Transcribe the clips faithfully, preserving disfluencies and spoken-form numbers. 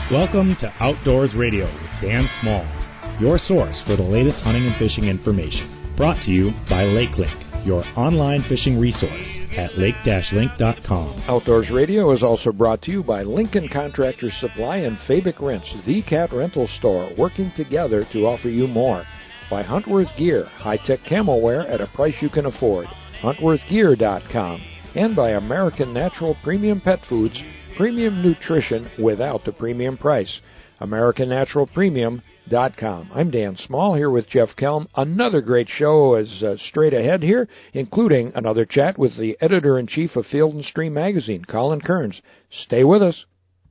Welcome to Outdoors Radio with Dan Small, your source for the latest hunting and fishing information. Brought to you by LakeLink, your online fishing resource at lake dash link dot com. Outdoors Radio is also brought to you by Lincoln Contractor Supply and Fabic Rents, the cat rental store, working together to offer you more. By Huntworth Gear, high-tech camo wear at a price you can afford, huntworth gear dot com. And by American Natural Premium Pet Foods, premium nutrition without the premium price, american natural premium dot com. I'm Dan Small here with Jeff Kelm. Another great show is uh, straight ahead here, including another chat with the editor-in-chief of Field and Stream magazine, Colin Kearns. Stay with us.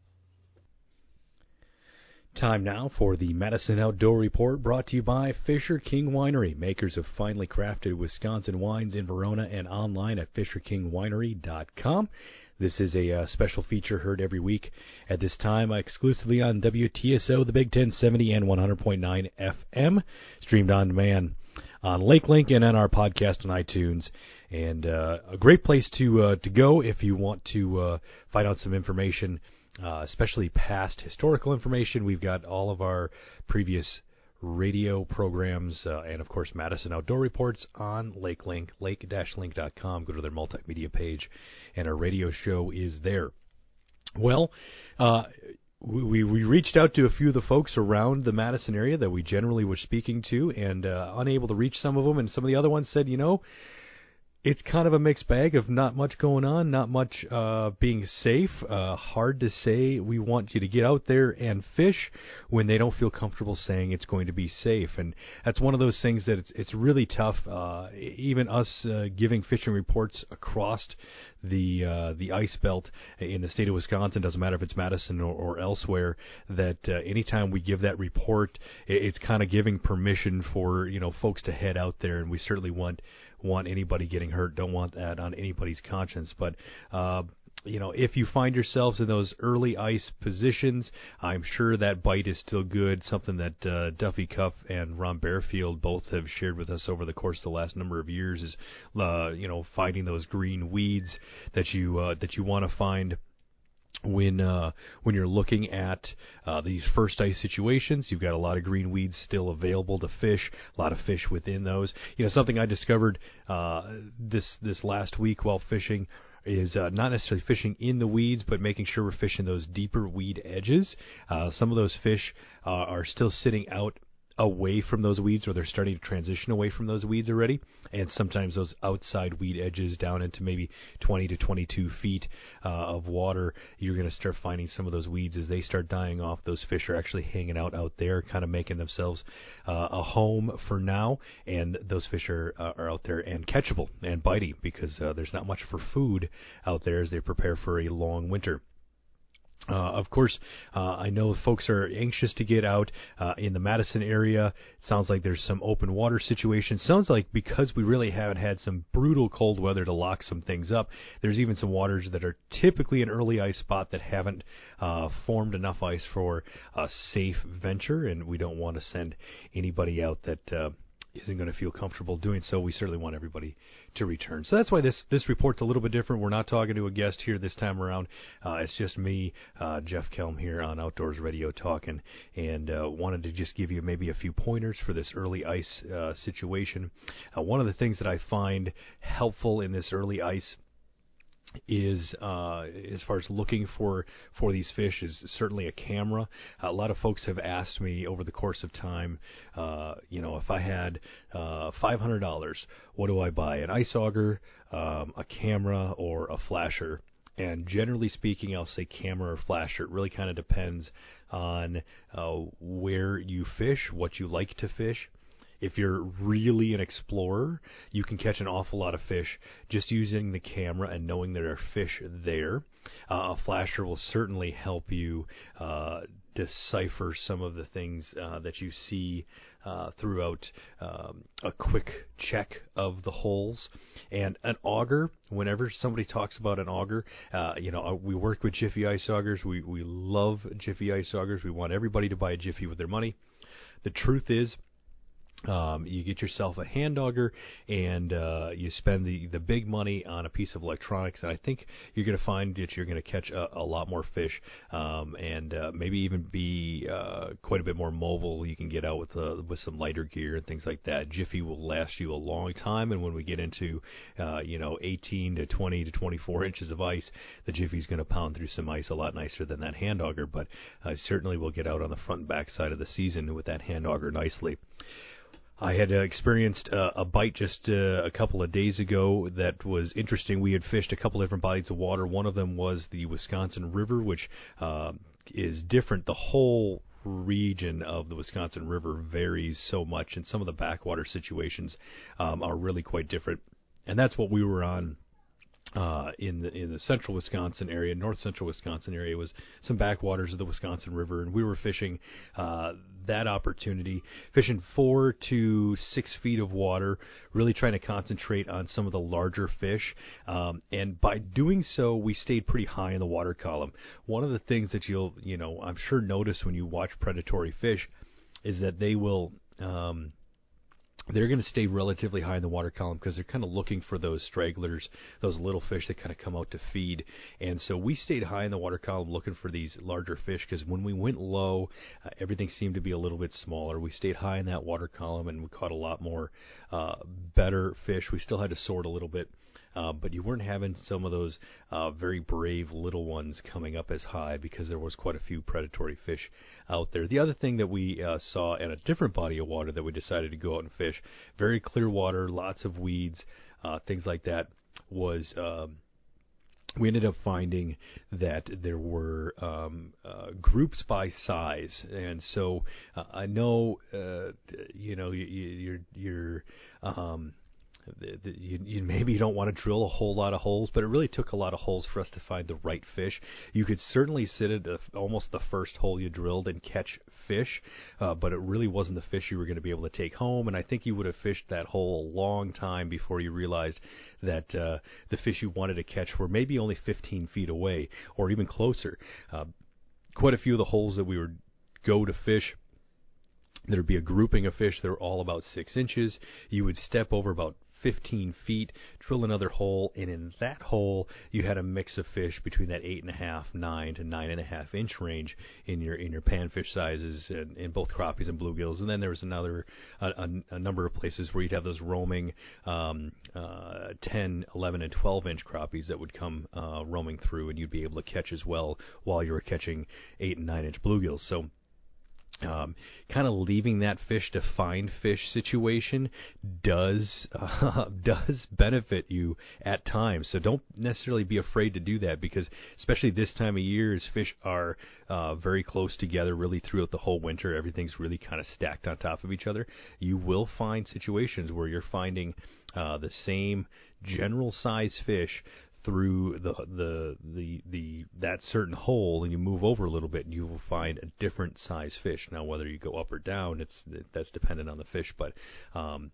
Time now for the Madison Outdoor Report, brought to you by Fisher King Winery, makers of finely crafted Wisconsin wines in Verona and online at fisher king winery dot com. This is a uh, special feature heard every week at this time, uh, exclusively on W T S O, the Big ten seventy and one hundred point nine F M, streamed on demand on LakeLink and on our podcast on iTunes. And uh, a great place to uh, to go if you want to uh, find out some information, uh, especially past historical information. We've got all of our previous radio programs uh, and, of course, Madison Outdoor Reports on LakeLink, lake dash link dot com. Go to their multimedia page, and our radio show is there. Well, uh, we, we reached out to a few of the folks around the Madison area that we generally were speaking to, and uh, unable to reach some of them, and some of the other ones said, you know, it's kind of a mixed bag of not much going on, not much uh, being safe. Uh, hard to say. We want you to get out there and fish when they don't feel comfortable saying it's going to be safe. And that's one of those things that it's, it's really tough. Uh, even us uh, giving fishing reports across the uh, the ice belt in the state of Wisconsin, doesn't matter if it's Madison or, or elsewhere, that uh, anytime we give that report, it, it's kind of giving permission for, you know, folks to head out there. And we certainly want want anybody getting hurt, don't want that on anybody's conscience. But uh, you know, if you find yourselves in those early ice positions, I'm sure that bite is still good. Something that uh, Duffy Cuff and Ron Bearfield both have shared with us over the course of the last number of years is, uh, you know, finding those green weeds that you uh, that you want to find when uh, when you're looking at uh, these first ice situations. You've got a lot of green weeds still available to fish, a lot of fish within those. You know, something I discovered uh, this this last week while fishing is uh, not necessarily fishing in the weeds, but making sure we're fishing those deeper weed edges. Uh, some of those fish uh, are still sitting out away from those weeds, or they're starting to transition away from those weeds already, and sometimes those outside weed edges down into maybe twenty to twenty-two feet uh, of water, you're going to start finding some of those weeds as they start dying off. Those fish are actually hanging out out there, kind of making themselves uh, a home for now, and those fish are, uh, are out there and catchable and biting because uh, there's not much for food out there as they prepare for a long winter. Uh, of course, uh, I know folks are anxious to get out uh, in the Madison area. It sounds like there's some open water situations. Sounds like because we really haven't had some brutal cold weather to lock some things up, there's even some waters that are typically an early ice spot that haven't uh, formed enough ice for a safe venture, and we don't want to send anybody out that uh, isn't going to feel comfortable doing so. We certainly want everybody to return. So that's why this this report's a little bit different. We're not talking to a guest here this time around. Uh, it's just me, uh, Jeff Kelm, here on Outdoors Radio talking, and uh, wanted to just give you maybe a few pointers for this early ice uh, situation. Uh, one of the things that I find helpful in this early ice is uh, as far as looking for, for these fish is certainly a camera. A lot of folks have asked me over the course of time, uh, you know, if I had uh, five hundred dollars, what do I buy? An ice auger, um, a camera, or a flasher? And generally speaking, I'll say camera or flasher. It really kind of depends on uh, where you fish, what you like to fish. If you're really an explorer, you can catch an awful lot of fish just using the camera and knowing there are fish there. Uh, a flasher will certainly help you uh, decipher some of the things uh, that you see uh, throughout um, a quick check of the holes. And an auger, whenever somebody talks about an auger, uh, you know, we work with Jiffy Ice Augers. We, we love Jiffy Ice Augers. We want everybody to buy a Jiffy with their money. The truth is, Um, you get yourself a hand auger, and uh, you spend the, the big money on a piece of electronics, and I think you're going to find that you're going to catch a, a lot more fish, um, and uh, maybe even be uh, quite a bit more mobile. You can get out with uh, with some lighter gear and things like that. Jiffy will last you a long time, and when we get into uh, you know eighteen to twenty to twenty-four inches of ice, the Jiffy's going to pound through some ice a lot nicer than that hand auger, but uh, certainly will get out on the front and back side of the season with that hand auger nicely. I had uh, experienced uh, a bite just uh, a couple of days ago that was interesting. We had fished a couple different bodies of water. One of them was the Wisconsin River, which uh, is different. The whole region of the Wisconsin River varies so much, and some of the backwater situations um, are really quite different. And that's what we were on. Uh, in the in the central Wisconsin area, north central Wisconsin area, was some backwaters of the Wisconsin River, and we were fishing uh, that opportunity, fishing four to six feet of water, really trying to concentrate on some of the larger fish. Um, and by doing so, we stayed pretty high in the water column. One of the things that you'll, you know, I'm sure notice when you watch predatory fish is that they will. Um, They're going to stay relatively high in the water column because they're kind of looking for those stragglers, those little fish that kind of come out to feed. And so we stayed high in the water column looking for these larger fish because when we went low, uh, everything seemed to be a little bit smaller. We stayed high in that water column and we caught a lot more uh, better fish. We still had to sort a little bit. Uh, but you weren't having some of those uh, very brave little ones coming up as high because there was quite a few predatory fish out there. The other thing that we uh, saw in a different body of water that we decided to go out and fish, very clear water, lots of weeds, uh, things like that, was um, we ended up finding that there were um, uh, groups by size. And so uh, I know, uh, you know, you, you're, you're um, The, the, you, you maybe you don't want to drill a whole lot of holes, but it really took a lot of holes for us to find the right fish. You could certainly sit at the, almost the first hole you drilled and catch fish, uh, but it really wasn't the fish you were going to be able to take home. And I think you would have fished that hole a long time before you realized that uh, the fish you wanted to catch were maybe only fifteen feet away or even closer. Uh, quite a few of the holes that we would go to fish, there would be a grouping of fish that were all about six inches. You would step over about fifteen feet, drill another hole, and in that hole you had a mix of fish between that eight and a half, nine to nine and a half inch range in your in your panfish sizes, and in both crappies and bluegills. And then there was another a, a, a number of places where you'd have those roaming um, uh, ten, eleven, and twelve inch crappies that would come uh, roaming through, and you'd be able to catch as well while you were catching eight and nine inch bluegills. So. Um, kind of leaving that fish to find fish situation does uh, does benefit you at times. So don't necessarily be afraid to do that, because especially this time of year, as fish are uh, very close together really throughout the whole winter, everything's really kind of stacked on top of each other. You will find situations where you're finding uh, the same general size fish through the the the the that certain hole, and you move over a little bit and you will find a different size fish. Now, whether you go up or down, it's that's dependent on the fish, but um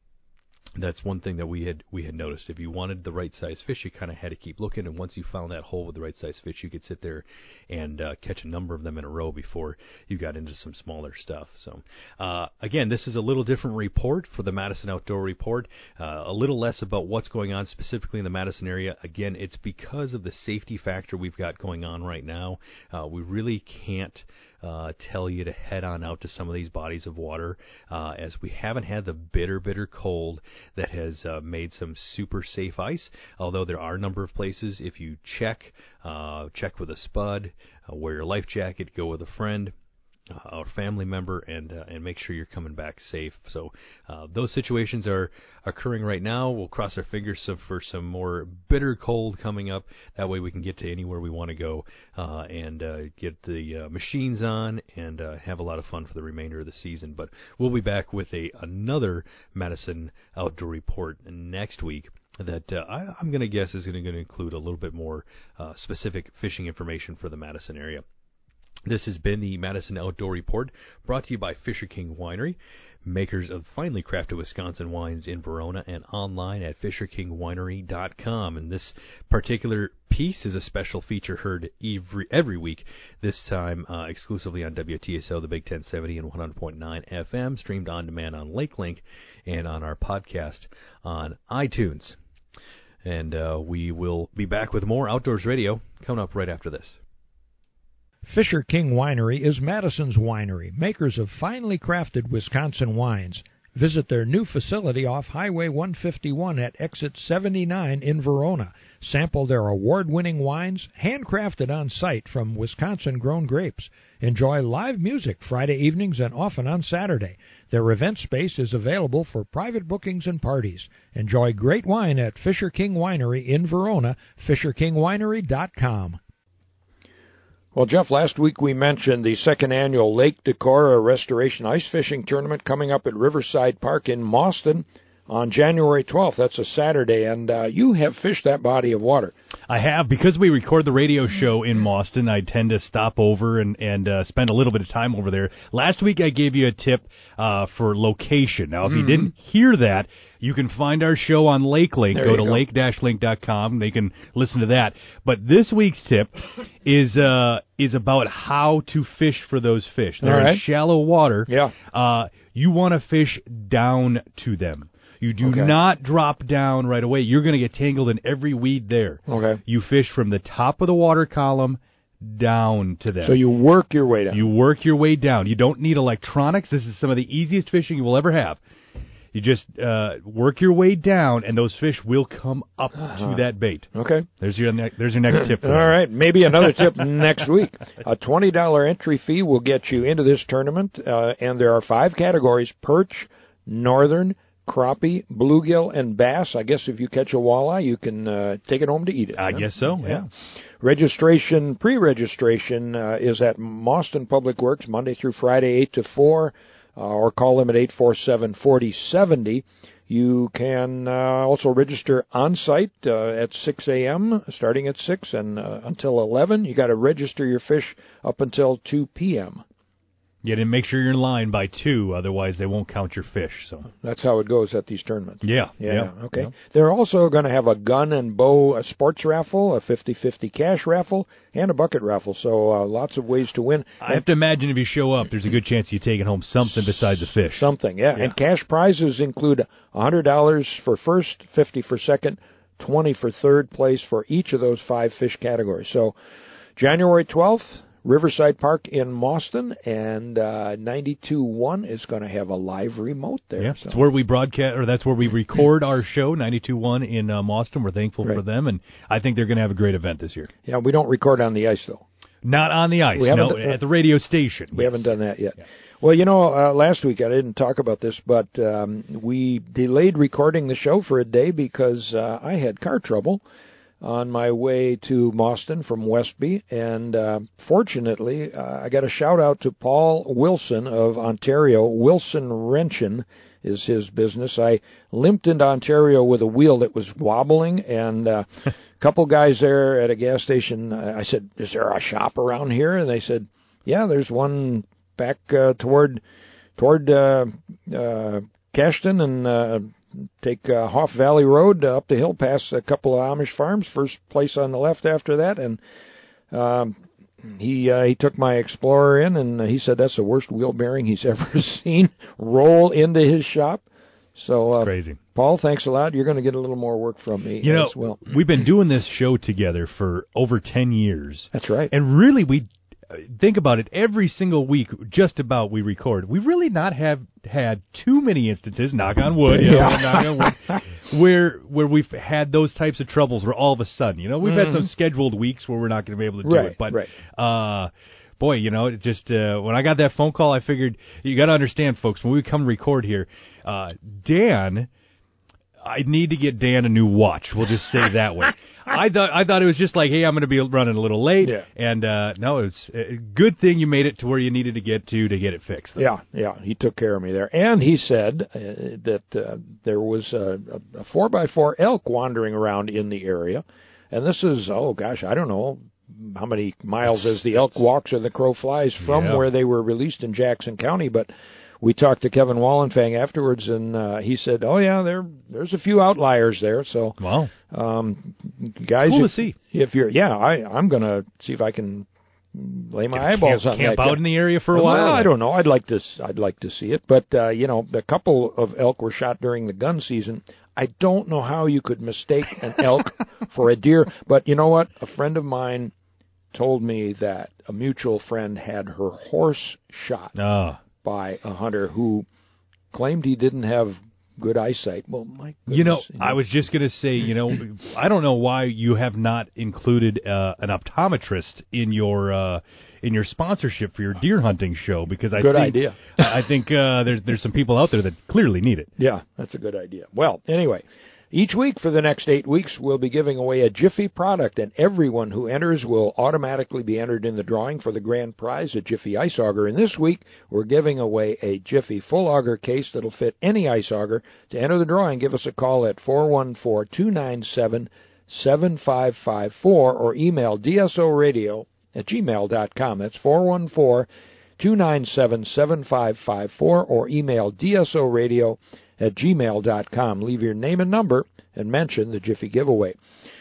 that's one thing that we had we had noticed. If you wanted the right size fish, you kind of had to keep looking, and once you found that hole with the right size fish, you could sit there and uh, catch a number of them in a row before you got into some smaller stuff. So uh, again, this is a little different report for the Madison Outdoor Report, uh, a little less about what's going on specifically in the Madison area. Again, it's because of the safety factor we've got going on right now. Uh, we really can't Uh, tell you to head on out to some of these bodies of water, uh, as we haven't had the bitter, bitter cold that has uh, made some super safe ice. Although there are a number of places, if you check, uh, check with a spud, uh, wear your life jacket, go with a friend Uh, or family member, and uh, and make sure you're coming back safe. So uh, those situations are occurring right now. We'll cross our fingers so for some more bitter cold coming up. That way we can get to anywhere we want to go uh, and uh, get the uh, machines on and uh, have a lot of fun for the remainder of the season. But we'll be back with a another Madison Outdoor Report next week that uh, I, I'm going to guess is going to include a little bit more uh, specific fishing information for the Madison area. This has been the Madison Outdoor Report, brought to you by Fisher King Winery, makers of finely crafted Wisconsin wines in Verona, and online at fisher king winery dot com. And this particular piece is a special feature heard every every week, this time uh, exclusively on W T S O, the Big ten seventy and one hundred point nine F M, streamed on demand on LakeLink and on our podcast on iTunes. And uh, we will be back with more Outdoors Radio coming up right after this. Fisher King Winery is Madison's winery, makers of finely crafted Wisconsin wines. Visit their new facility off Highway one fifty-one at exit seventy-nine in Verona. Sample their award-winning wines, handcrafted on site from Wisconsin-grown grapes. Enjoy live music Friday evenings and often on Saturday. Their event space is available for private bookings and parties. Enjoy great wine at Fisher King Winery in Verona, fisher king winery dot com. Well, Jeff, last week we mentioned the second annual Lake Decorah Restoration Ice Fishing Tournament coming up at Riverside Park in Mauston on January twelfth. That's a Saturday, and uh, you have fished that body of water. I have. Because we record the radio show in Mauston, I tend to stop over and, and uh, spend a little bit of time over there. Last week I gave you a tip uh, for location. Now, if mm-hmm. you didn't hear that, you can find our show on LakeLink. There go to go. lake dash link dot com. They can listen to that. But this week's tip is uh, is about how to fish for those fish. They're right. in shallow water. Yeah. Uh, you want to fish down to them. You do okay. not drop down right away. You're going to get tangled in every weed there. Okay. You fish from the top of the water column down to them. So you work your way down. You work your way down. You don't need electronics. This is some of the easiest fishing you will ever have. You just uh, work your way down, and those fish will come up uh-huh. to that bait. Okay. There's your ne- there's your next tip. For All right. Maybe another tip next week. A twenty dollars entry fee will get you into this tournament, uh, and there are five categories: perch, northern, crappie, bluegill, and bass. I guess if you catch a walleye, you can uh, take it home to eat it. I huh? guess so, yeah. yeah. Registration, pre-registration uh, is at Mauston Public Works Monday through Friday, eight to four. Uh, or call them at eight four seven, four zero seven zero. You can uh, also register on-site uh, at six a.m., starting at six and uh, until eleven. You got to register your fish up until two p.m. Yeah, and make sure you're in line by two, otherwise they won't count your fish. So that's how it goes at these tournaments. Yeah. Yeah, yeah okay. Yeah. They're also going to have a gun and bow a sports raffle, a fifty-fifty cash raffle, and a bucket raffle. So uh, lots of ways to win. I have to imagine if you show up, there's a good chance you're taking home something besides a fish. Something, yeah. yeah. And cash prizes include one hundred dollars for first, fifty dollars for second, twenty dollars for third place for each of those five fish categories. So January twelfth, Riverside Park in Mauston, and uh, ninety-two point one is going to have a live remote there. Yeah, so. That's where we broadcast, or that's where we record our show, ninety-two point one in uh, Mauston. We're thankful right. for them, and I think they're going to have a great event this year. Yeah, we don't record on the ice, though. Not on the ice, we no, uh, at the radio station. We yes. haven't done that yet. Yeah. Well, you know, uh, last week I didn't talk about this, but um, we delayed recording the show for a day because uh, I had car trouble on my way to Mauston from Westby, and uh, fortunately, uh, I got a shout-out to Paul Wilson of Ontario. Wilson Wrenchen is his business. I limped into Ontario with a wheel that was wobbling, and uh, a couple guys there at a gas station, uh, I said, is there a shop around here? And they said, yeah, there's one back uh, toward toward uh, uh, Cashton and uh take uh, Hoff Valley Road uh, up the hill past a couple of Amish farms, first place on the left after that, and um, he uh, he took my Explorer in, and he said that's the worst wheel bearing he's ever seen roll into his shop. So, uh, crazy. Paul, thanks a lot. You're going to get a little more work from me you know, as well. We've been doing this show together for over ten years. That's right. And really, we think about it, every single week, just about we record, we really not have had too many instances, knock on wood, you know, yeah. knock on wood, where where we've had those types of troubles where all of a sudden, you know, we've mm-hmm. had some scheduled weeks where we're not going to be able to do right, it. But, right. uh, boy, you know, it just uh, when I got that phone call, I figured, you got to understand, folks, when we come record here, uh, Dan, I need to get Dan a new watch. We'll just say it that way. I thought I thought it was just like, hey, I'm going to be running a little late, yeah. and uh, no, it was a good thing you made it to where you needed to get to to get it fixed. Though. Yeah, yeah, he took care of me there, and he said uh, that uh, there was a, a four by four elk wandering around in the area, and this is oh gosh, I don't know, how many miles as the elk walks or the crow flies from Yeah. where they were released in Jackson County. But we talked to Kevin Wallenfang afterwards, and uh, he said, "Oh yeah, there there's a few outliers there." So, Wow. um, guys, Cool to if, see. if you're, yeah, I I'm gonna see if I can lay my Camp- eyeballs on camp that. out in the area for a Well, while. I don't know. I'd like to. s- I'd like to see it, but uh, you know, a couple of elk were shot during the gun season. I don't know how you could mistake an elk for a deer. But you know what? A friend of mine told me that a mutual friend had her horse shot Ah. by a hunter who claimed he didn't have good eyesight. Well, my goodness. You know, I was just going to say, you know, I don't know why you have not included uh, an optometrist in your uh, in your sponsorship for your deer hunting show, because I Good think, idea. I think uh, there's there's some people out there that clearly need it. Yeah, that's a good idea. Well, anyway, each week for the next eight weeks, we'll be giving away a Jiffy product, and everyone who enters will automatically be entered in the drawing for the grand prize, a Jiffy Ice Auger. And this week, we're giving away a Jiffy full auger case that'll fit any ice auger. To enter the drawing, give us a call at four one four, two nine seven, seven five five four or email d s o radio at gmail dot com. That's four one four, two nine seven, seven five five four or email d s o radio at gmail dot com. Leave your name and number and mention the Jiffy giveaway.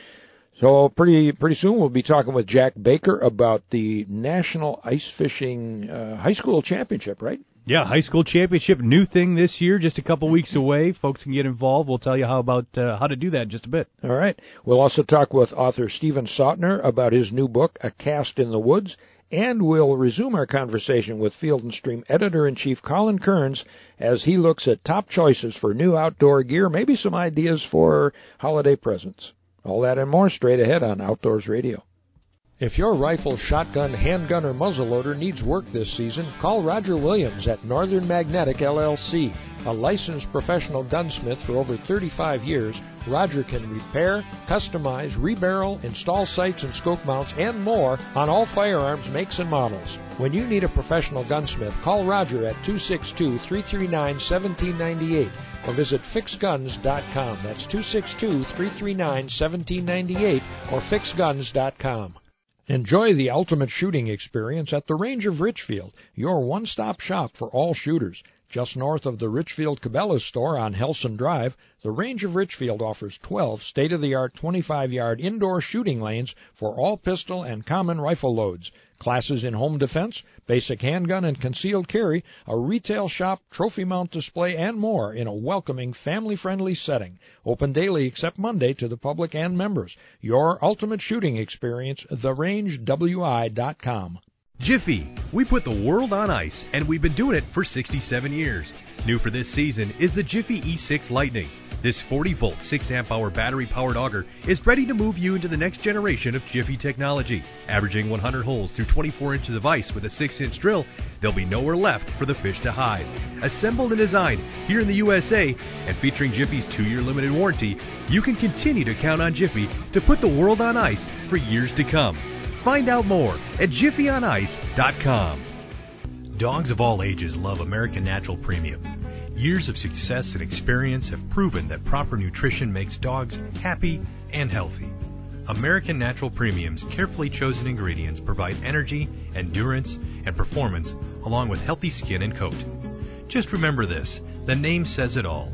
So pretty pretty soon we'll be talking with Jack Baker about the National Ice Fishing uh, High School Championship, right? Yeah, high school championship, new thing this year, just a couple weeks away. Folks can get involved. We'll tell you how about uh, how to do that in just a bit. All right. We'll also talk with author Stephen Sautner about his new book, A Cast in the Woods, and we'll resume our conversation with Field and Stream Editor-in-Chief Colin Kearns as he looks at top choices for new outdoor gear, maybe some ideas for holiday presents. All that and more straight ahead on Outdoors Radio. If your rifle, shotgun, handgun, or muzzleloader needs work this season, call Roger Williams at Northern Magnetic L L C. A licensed professional gunsmith for over thirty-five years, Roger can repair, customize, rebarrel, install sights and scope mounts, and more on all firearms makes and models. When you need a professional gunsmith, call Roger at two six two, three three nine, one seven nine eight or visit fix guns dot com. That's two six two, three three nine, one seven nine eight or fix guns dot com. Enjoy the ultimate shooting experience at the Range of Richfield, your one-stop shop for all shooters. Just north of the Richfield Cabela's store on Helson Drive, the Range of Richfield offers twelve state-of-the-art twenty-five-yard indoor shooting lanes for all pistol and common rifle loads, classes in home defense, basic handgun and concealed carry, a retail shop, trophy mount display, and more in a welcoming, family-friendly setting. Open daily except Monday to the public and members. Your ultimate shooting experience, the range w i dot com. Jiffy, we put the world on ice, and we've been doing it for sixty-seven years. New for this season is the Jiffy E six Lightning. This forty volt, six amp hour battery-powered auger is ready to move you into the next generation of Jiffy technology. Averaging one hundred holes through twenty-four inches of ice with a six inch drill, there'll be nowhere left for the fish to hide. Assembled and designed here in the U S A, and featuring Jiffy's two year limited warranty, you can continue to count on Jiffy to put the world on ice for years to come. Find out more at jiffy on ice dot com. Dogs of all ages love American Natural Premium. Years of success and experience have proven that proper nutrition makes dogs happy and healthy. American Natural Premium's carefully chosen ingredients provide energy, endurance, and performance along with healthy skin and coat. Just remember this, the name says it all,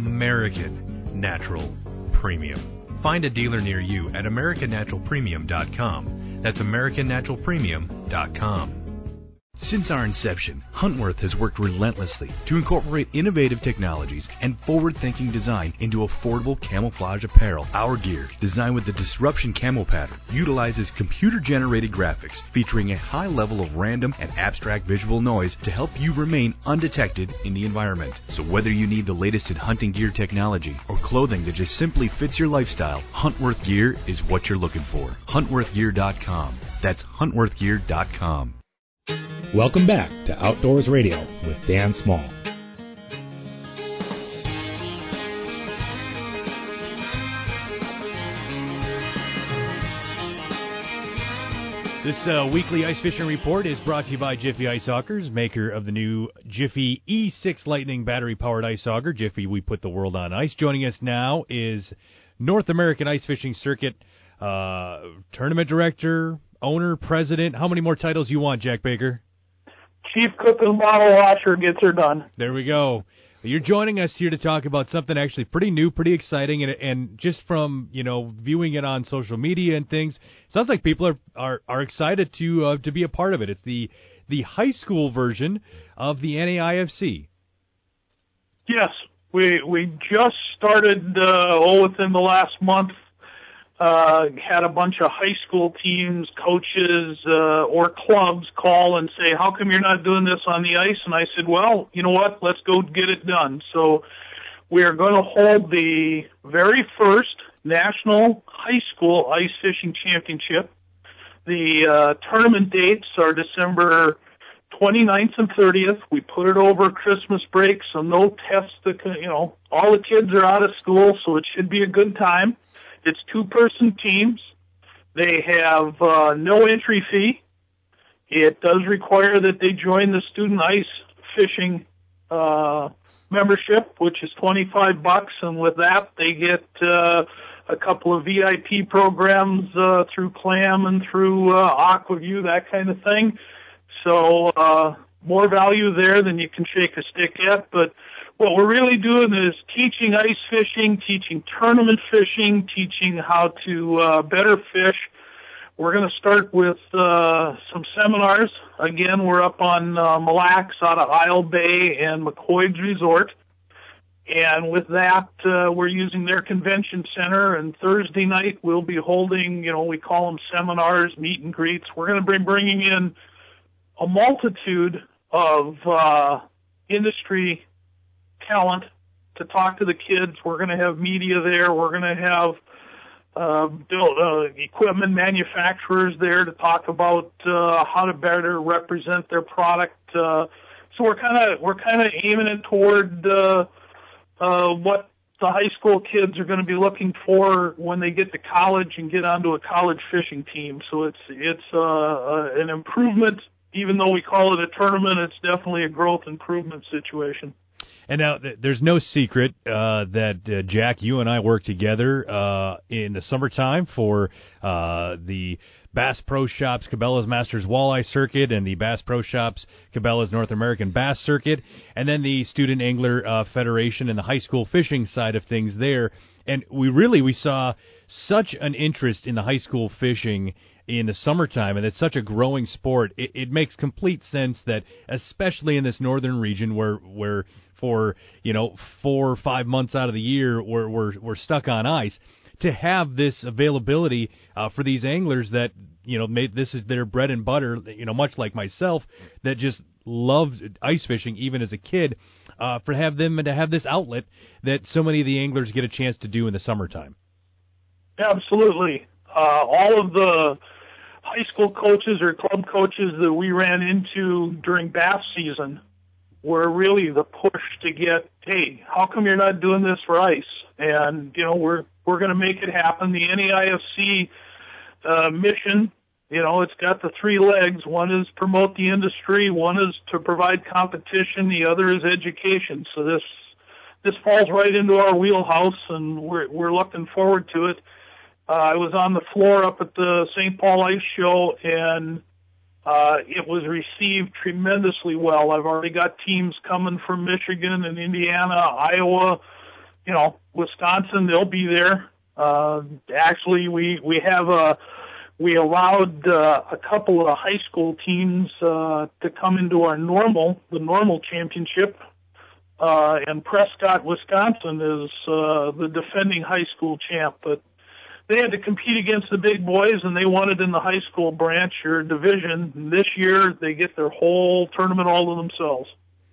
American Natural Premium. Find a dealer near you at american natural premium dot com. That's american natural premium dot com. Since our inception, Huntworth has worked relentlessly to incorporate innovative technologies and forward-thinking design into affordable camouflage apparel. Our gear, designed with the Disruption Camo pattern, utilizes computer-generated graphics featuring a high level of random and abstract visual noise to help you remain undetected in the environment. So whether you need the latest in hunting gear technology or clothing that just simply fits your lifestyle, Huntworth gear is what you're looking for. huntworth gear dot com. That's huntworth gear dot com. Welcome back to Outdoors Radio with Dan Small. This uh, weekly ice fishing report is brought to you by Jiffy Ice Augers, maker of the new Jiffy E six Lightning battery-powered ice auger. Jiffy, we put the world on ice. Joining us now is North American Ice Fishing Circuit uh, tournament director, owner, president. How many more titles you want, Jack Baker? Chief cook and bottle washer gets her done. There we go. You're joining us here to talk about something actually pretty new, pretty exciting, and and just from, you know, viewing it on social media and things, sounds like people are are, are excited to uh, to be a part of it. It's the the high school version of the N A I F C. Yes, we we just started uh, oh within the last month. Uh, had a bunch of high school teams, coaches, uh, or clubs call and say, how come you're not doing this on the ice? And I said, well, you know what? Let's go get it done. So we are going to hold the very first National High School Ice Fishing Championship. The uh, tournament dates are December twenty-ninth and thirtieth. We put it over Christmas break, so no tests. To, you know, all the kids are out of school, so it should be a good time. It's two-person teams. They have uh, no entry fee. It does require that they join the student ice fishing uh, membership, which is twenty-five bucks, and with that they get uh, a couple of V I P programs uh, through Clam and through uh, Aquaview, that kind of thing. So uh, more value there than you can shake a stick at, but what we're really doing is teaching ice fishing, teaching tournament fishing, teaching how to uh, better fish. We're going to start with uh, some seminars. Again, we're up on uh, Mille Lacs out of Isle Bay and McCoy's Resort. And with that, uh, we're using their convention center. And Thursday night, we'll be holding, you know, we call them seminars, meet and greets. We're going to be bringing in a multitude of uh, industry talent to talk to the kids. We're going to have media there. We're going to have uh, build, uh, equipment manufacturers there to talk about uh, how to better represent their product. Uh, so we're kind of we're kind of aiming it toward uh, uh, what the high school kids are going to be looking for when they get to college and get onto a college fishing team. So it's it's uh, uh, an improvement. Even though we call it a tournament, it's definitely a growth improvement situation. And now, th- there's no secret uh, that, uh, Jack, you and I work together uh, in the summertime for uh, the Bass Pro Shops Cabela's Masters Walleye Circuit and the Bass Pro Shops Cabela's North American Bass Circuit, and then the Student Angler uh, Federation and the high school fishing side of things there. And we really, we saw such an interest in the high school fishing in the summertime, and it's such a growing sport. It, it makes complete sense that, especially in this northern region where where for, you know, four or five months out of the year we're we're, we're stuck on ice, to have this availability uh, for these anglers that, you know, made this is their bread and butter, you know, much like myself, that just loved ice fishing even as a kid, uh, for have them to have this outlet that so many of the anglers get a chance to do in the summertime. Absolutely. Uh, all of the high school coaches or club coaches that we ran into during bass season were really the push to get, hey, how come you're not doing this for ice? And, you know, we're we're going to make it happen. The N A I F C uh, mission, you know, it's got the three legs. One is promote the industry, one is to provide competition, the other is education. So this this falls right into our wheelhouse, and we're we're looking forward to it. Uh, I was on the floor up at the Saint Paul Ice Show, and uh, it was received tremendously well. I've already got teams coming from Michigan and Indiana, Iowa, you know, Wisconsin. They'll be there. Uh, actually, we we have a we allowed uh, a couple of high school teams uh, to come into our normal the normal championship. Uh, and Prescott, Wisconsin, is uh, the defending high school champ, but they had to compete against the big boys, and they won it in the high school branch or division. And this year, they get their whole tournament all to themselves.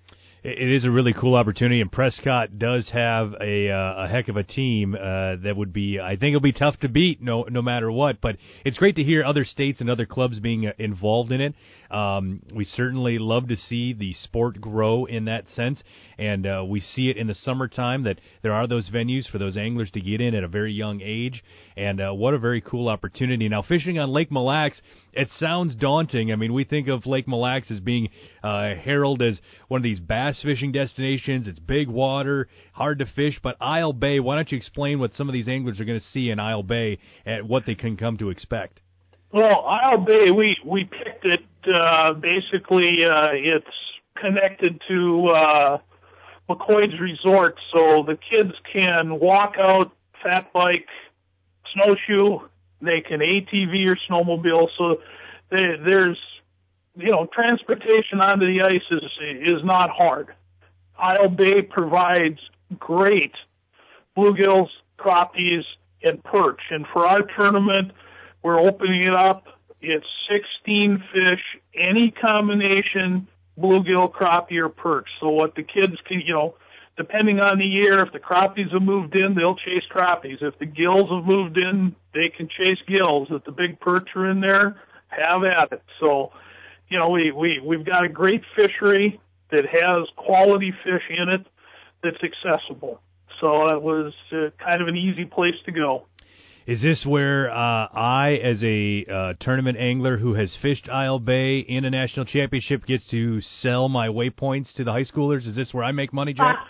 It is a really cool opportunity, and Prescott does have a uh, a heck of a team uh, that would be, I think it'll be tough to beat no no matter what, but it's great to hear other states and other clubs being uh, involved in it. Um, we certainly love to see the sport grow in that sense, and uh, we see it in the summertime that there are those venues for those anglers to get in at a very young age, and uh, what a very cool opportunity. Now, fishing on Lake Mille Lacs, it sounds daunting. I mean, we think of Lake Mille Lacs as being uh, heralded as one of these bass fishing destinations. It's big water, hard to fish, but Isle Bay, why don't you explain what some of these anglers are going to see in Isle Bay and what they can come to expect? Well, Isle Bay, we, we picked it, uh, basically, uh, it's connected to, uh, McCoy's Resort, so the kids can walk out, fat bike, snowshoe, they can A T V or snowmobile, so they, there's, you know, transportation onto the ice is, is not hard. Isle Bay provides great bluegills, crappies, and perch, and for our tournament, we're opening it up. It's sixteen fish, any combination, bluegill, crappie, or perch. So what the kids can, you know, depending on the year, if the crappies have moved in, they'll chase crappies. If the gills have moved in, they can chase gills. If the big perch are in there, have at it. So, you know, we, we, we've got a great fishery that has quality fish in it that's accessible. So it was uh, kind of an easy place to go. Is this where uh, I, as a uh, tournament angler who has fished Isle Bay in a national championship, gets to sell my waypoints to the high schoolers? Is this where I make money, Jack?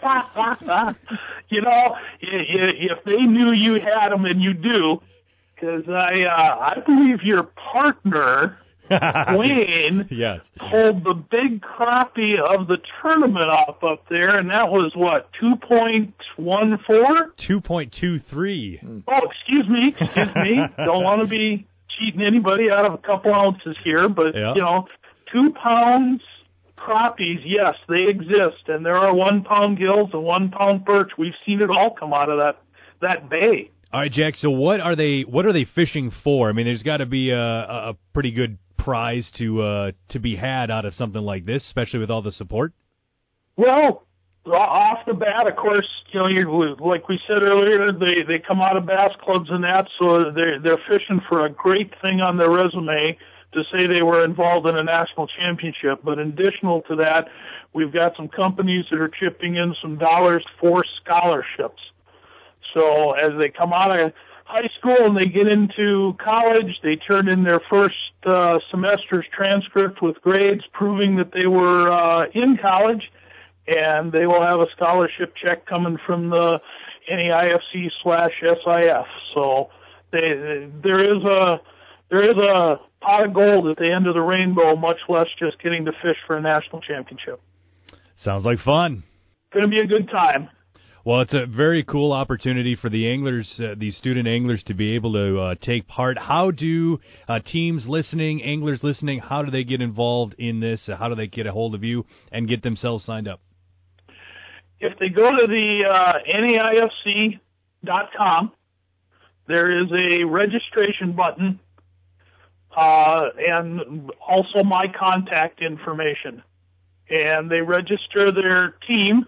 You know, if they knew you had them, and you do, because I, uh, I believe your partner, Wayne, yes, pulled the big crappie of the tournament up up there, and that was, what, two point one four? two point two three. Oh, excuse me, excuse me. Don't want to be cheating anybody out of a couple ounces here, but, yeah. you know, two pounds crappies, yes, they exist, and there are one-pound gills and one-pound perch. We've seen it all come out of that, that bay. All right, Jack, so what are they what are they fishing for? I mean, there's got to be a, a pretty good prize to uh, to be had out of something like this, especially with all the support? Well, off the bat, of course, you know, you're, like we said earlier, they they come out of bass clubs and that, so they're they're fishing for a great thing on their resume to say they were involved in a national championship. But in additional to that, we've got some companies that are chipping in some dollars for scholarships. So as they come out of high school and they get into college, they turn in their first uh, semester's transcript with grades proving that they were uh, in college, and they will have a scholarship check coming from the N A I F C slash S I F. So they, there is a there is a pot of gold at the end of the rainbow, much less just getting to fish for a national championship. Sounds like fun. Going to be a good time. Well, it's a very cool opportunity for the anglers, uh, these student anglers, to be able to uh, take part. How do uh, teams listening, anglers listening, how do they get involved in this? How do they get a hold of you and get themselves signed up? If they go to the uh, N A I F C dot com, there is a registration button uh, and also my contact information. And they register their team,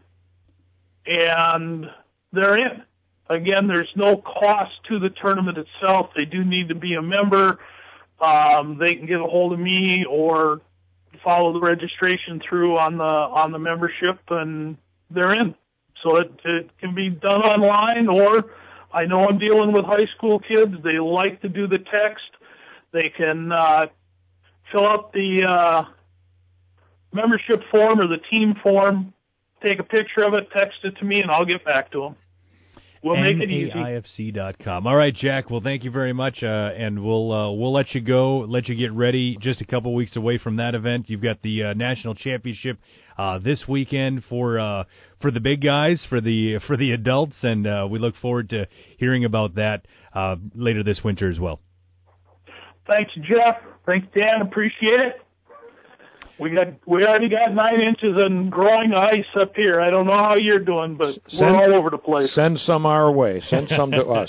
and they're in. Again, there's no cost to the tournament itself. They do need to be a member. Um, they can get a hold of me or follow the registration through on the on the membership, and they're in. So it, it can be done online, or I know I'm dealing with high school kids. They like to do the text. They can uh, fill out the uh, membership form or the team form, take a picture of it, text it to me, and I'll get back to them. We'll make it easy. N A I F C dot com. All right, Jack. Well, thank you very much, uh, and we'll uh, we'll let you go, let you get ready. Just a couple weeks away from that event, you've got the uh, national championship uh, this weekend for uh, for the big guys, for the for the adults, and uh, we look forward to hearing about that uh, later this winter as well. Thanks, Jeff. Thanks, Dan. Appreciate it. We got we already got nine inches and growing ice up here. I don't know how you're doing, but send, we're all over the place. Send some our way. Send some to us.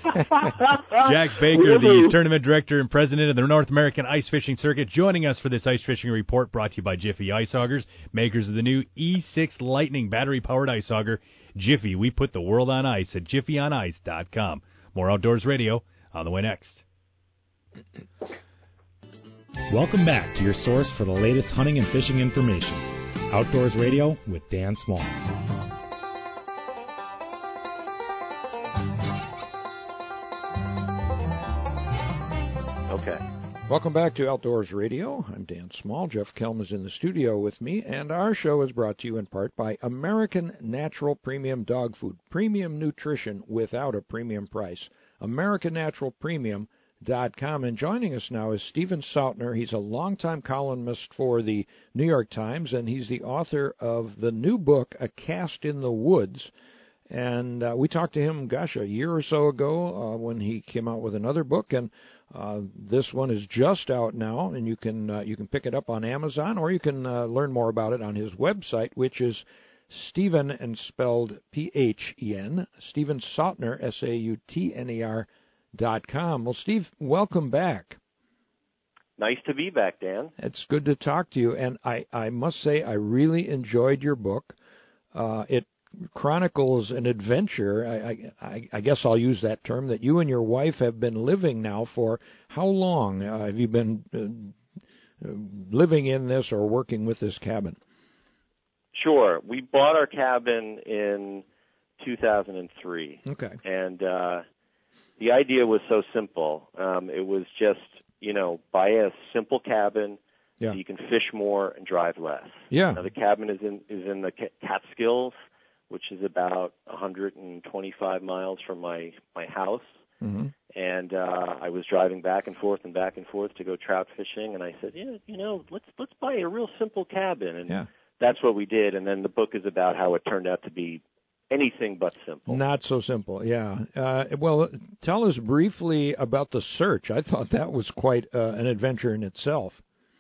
Jack Baker, the tournament director and president of the North American Ice Fishing Circuit, joining us for this ice fishing report brought to you by Jiffy Ice Augers, makers of the new E six Lightning battery-powered ice auger. Jiffy, we put the world on ice at jiffy on ice dot com. More Outdoors Radio on the way next. Welcome back to your source for the latest hunting and fishing information. Outdoors Radio with Dan Small. Okay. Welcome back to Outdoors Radio. I'm Dan Small. Jeff Kelm is in the studio with me, and our show is brought to you in part by American Natural Premium Dog Food. Premium nutrition without a premium price. American Natural Premium dot com. And joining us now is Stephen Sautner. He's a longtime columnist for the New York Times, and he's the author of the new book, A Cast in the Woods. And uh, we talked to him, gosh, a year or so ago uh, when he came out with another book, and uh, this one is just out now, and you can uh, you can pick it up on Amazon, or you can uh, learn more about it on his website, which is Stephen, and spelled P H E N, Stephen Sautner, S A U T N E R, dot com. Well, Steve, welcome back. Nice to be back, Dan. It's good to talk to you, and I, I must say I really enjoyed your book. Uh, it chronicles an adventure, I, I, I guess I'll use that term, that you and your wife have been living now for how long? Uh, have you been uh, living in this or working with this cabin? Sure. We bought our cabin in two thousand three. Okay. And uh, the idea was so simple. Um, it was just, you know, buy a simple cabin yeah. so you can fish more and drive less. Yeah. Now, the cabin is in is in the Catskills, which is about one hundred twenty-five miles from my, my house. Mm-hmm. And uh, I was driving back and forth and back and forth to go trout fishing, and I said, yeah, you know, let's let's buy a real simple cabin. And yeah. that's what we did. And then the book is about how it turned out to be anything but simple. Not so simple, yeah. Uh, well, tell us briefly about the search. I thought that was quite uh, an adventure in itself.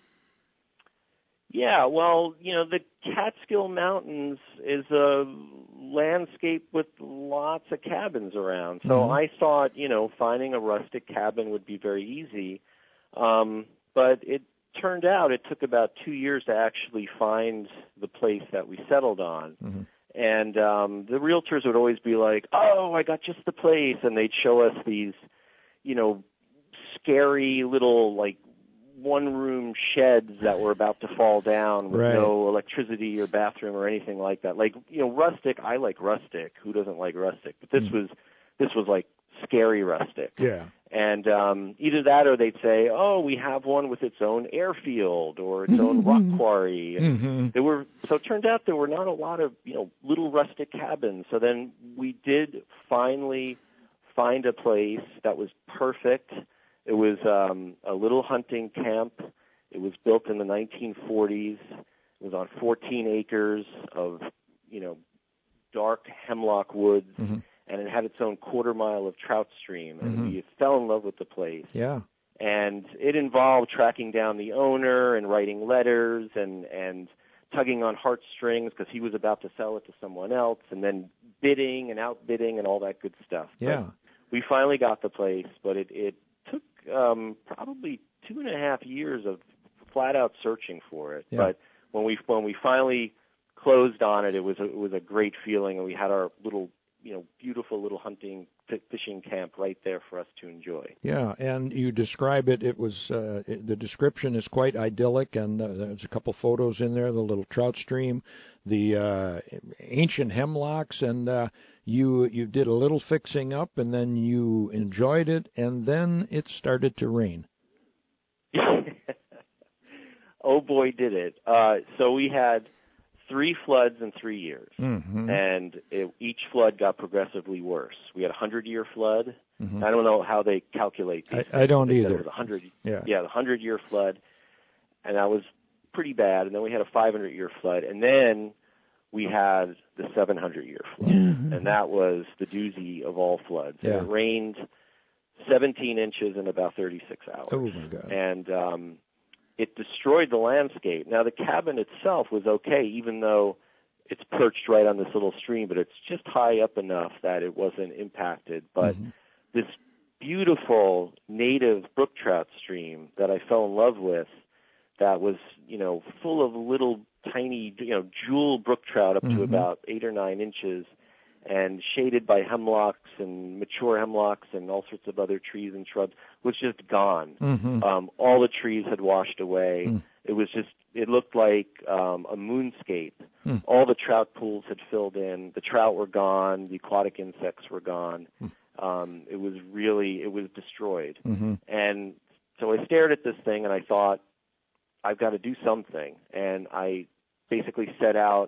Yeah, well, you know, the Catskill Mountains is a landscape with lots of cabins around. So mm-hmm. I thought, you know, finding a rustic cabin would be very easy. Um, but it turned out it took about two years to actually find the place that we settled on. Mm-hmm. And um, the realtors would always be like, oh, I got just the place. And they'd show us these, you know, scary little, like, one-room sheds that were about to fall down with right. no electricity or bathroom or anything like that. Like, you know, rustic, I like rustic. Who doesn't like rustic? But this mm. was this was like scary rustic. Yeah. And um, either that or they'd say, oh, we have one with its own airfield or its own rock quarry. And mm-hmm. there were so it turned out there were not a lot of, you know, little rustic cabins. So then we did finally find a place that was perfect. It was um, a little hunting camp. It was built in the nineteen forties. It was on fourteen acres of, you know, dark hemlock woods, mm-hmm. and it had its own quarter mile of trout stream. And mm-hmm. we fell in love with the place. Yeah. And it involved tracking down the owner and writing letters and, and tugging on heartstrings because he was about to sell it to someone else, and then bidding and outbidding and all that good stuff. Yeah. But we finally got the place, but it, it took um, probably two and a half years of flat-out searching for it. Yeah. But when we when we finally closed on it, it was a, it was a great feeling, and we had our little, you know, beautiful little hunting f- fishing camp right there for us to enjoy. Yeah, and you describe it. It was uh, it, the description is quite idyllic, and uh, there's a couple photos in there. The little trout stream, the uh, ancient hemlocks, and uh, you you did a little fixing up, and then you enjoyed it, and then it started to rain. Oh boy, did it! Uh, so we had three floods in three years, mm-hmm. and it, each flood got progressively worse. We had a hundred-year flood. Mm-hmm. I don't know how they calculate these. I, I don't they either. It was a hundred. Yeah, yeah, the hundred-year flood, and that was pretty bad. And then we had a five hundred-year flood, and then we had the seven hundred-year flood, mm-hmm. and that was the doozy of all floods. Yeah. It rained seventeen inches in about thirty-six hours. Oh my God! And um, it destroyed the landscape. Now, the cabin itself was okay, even though it's perched right on this little stream, but it's just high up enough that it wasn't impacted. But mm-hmm. this beautiful native brook trout stream that I fell in love with, that was, you know, full of little tiny, you know, jewel brook trout up mm-hmm. to about eight or nine inches, and shaded by hemlocks and mature hemlocks and all sorts of other trees and shrubs, was just gone. Mm-hmm. Um, all the trees had washed away. Mm. It was just, it looked like um, a moonscape. Mm. All the trout pools had filled in. The trout were gone. The aquatic insects were gone. Mm. Um, it was really, it was destroyed. Mm-hmm. And so I stared at this thing and I thought, I've got to do something. And I basically set out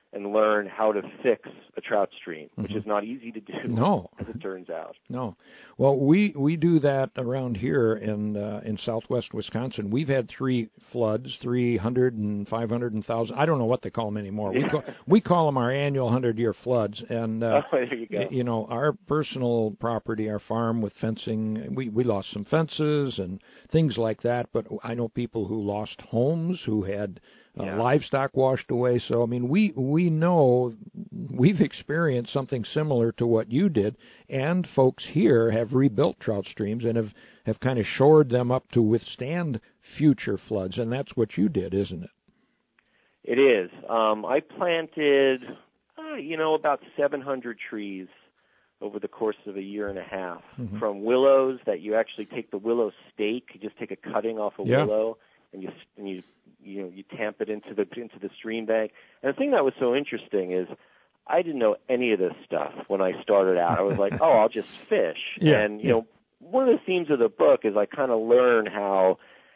and learn how to fix a trout stream, mm-hmm. which is not easy to do, no. as it turns out. No. Well, we, we do that around here in uh, in southwest Wisconsin. We've had three floods, three hundred and five hundred and one thousand. I don't know what they call them anymore. We call, we call them our annual hundred-year floods. And, uh, oh, there you go. you know, our personal property, our farm with fencing, we, we lost some fences and things like that. But I know people who lost homes, who had Uh, yeah. livestock washed away. So, I mean, we we know we've experienced something similar to what you did, and folks here have rebuilt trout streams and have, have kind of shored them up to withstand future floods, and that's what you did, isn't it? It is. Um, I planted, uh, you know, about seven hundred trees over the course of a year and a half, mm-hmm. from willows that you actually take the willow stake, you just take a cutting off a yeah. willow, and you and you you know you tamp it into the into the stream bank. And the thing that was so interesting is I didn't know any of this stuff when I started out. I was like, oh, I'll just fish. Yeah, and you yeah. know, one of the themes of the book is I kind of learn how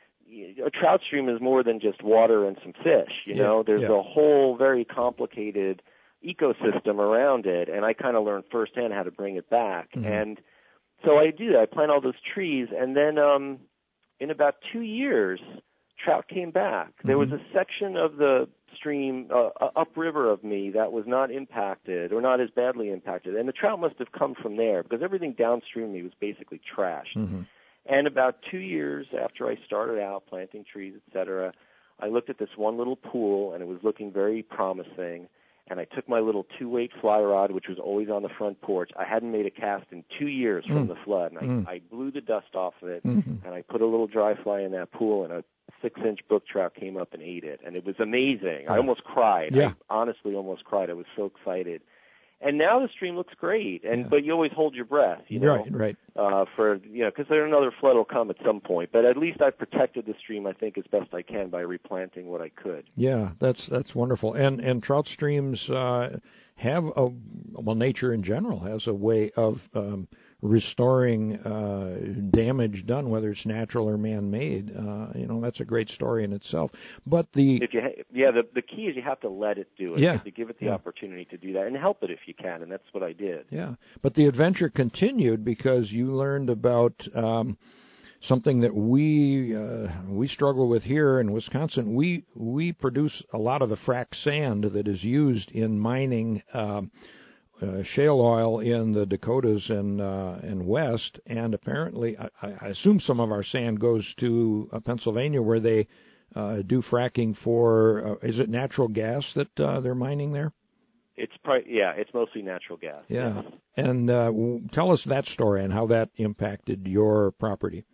a trout stream is more than just water and some fish. You yeah, know, there's yeah. a whole very complicated ecosystem around it, and I kind of learned firsthand how to bring it back. Mm-hmm. And so I do that. I plant all those trees, and then um, in about two years, trout came back. Mm-hmm. There was a section of the stream uh, upriver of me that was not impacted or not as badly impacted, and the trout must have come from there because everything downstream of me was basically trashed. Mm-hmm. And about two years after I started out planting trees, et cetera, I looked at this one little pool, and it was looking very promising. And I took my little two-weight fly rod, which was always on the front porch. I hadn't made a cast in two years from mm. the flood. And I, mm. I blew the dust off of it, mm-hmm. and I put a little dry fly in that pool, and a six-inch brook trout came up and ate it. And it was amazing. I almost cried. Yeah. I honestly almost cried. I was so excited. And now the stream looks great, and yeah. but you always hold your breath, you know, right, right. Uh, for you know, because there another flood will come at some point. But at least I've protected the stream, I think, as best I can by replanting what I could. Yeah, that's that's wonderful. And and trout streams uh, have a well, nature in general has a way of um, restoring uh, damage done, whether it's natural or man-made. Uh, you know, that's a great story in itself. But the if you ha- yeah, the the key is you have to let it do it. Yeah, you have to give it the yeah. opportunity to do that and help it if you can, and that's what I did. Yeah, but the adventure continued because you learned about um, something that we uh, we struggle with here in Wisconsin. We we produce a lot of the frack sand that is used in mining Um, Uh, shale oil in the Dakotas and uh, and West, and apparently, I, I assume some of our sand goes to uh, Pennsylvania, where they uh, do fracking for. Uh, is it natural gas that uh, they're mining there? It's probably, yeah, it's mostly natural gas. Yeah, yes. and uh, tell us that story and how that impacted your property.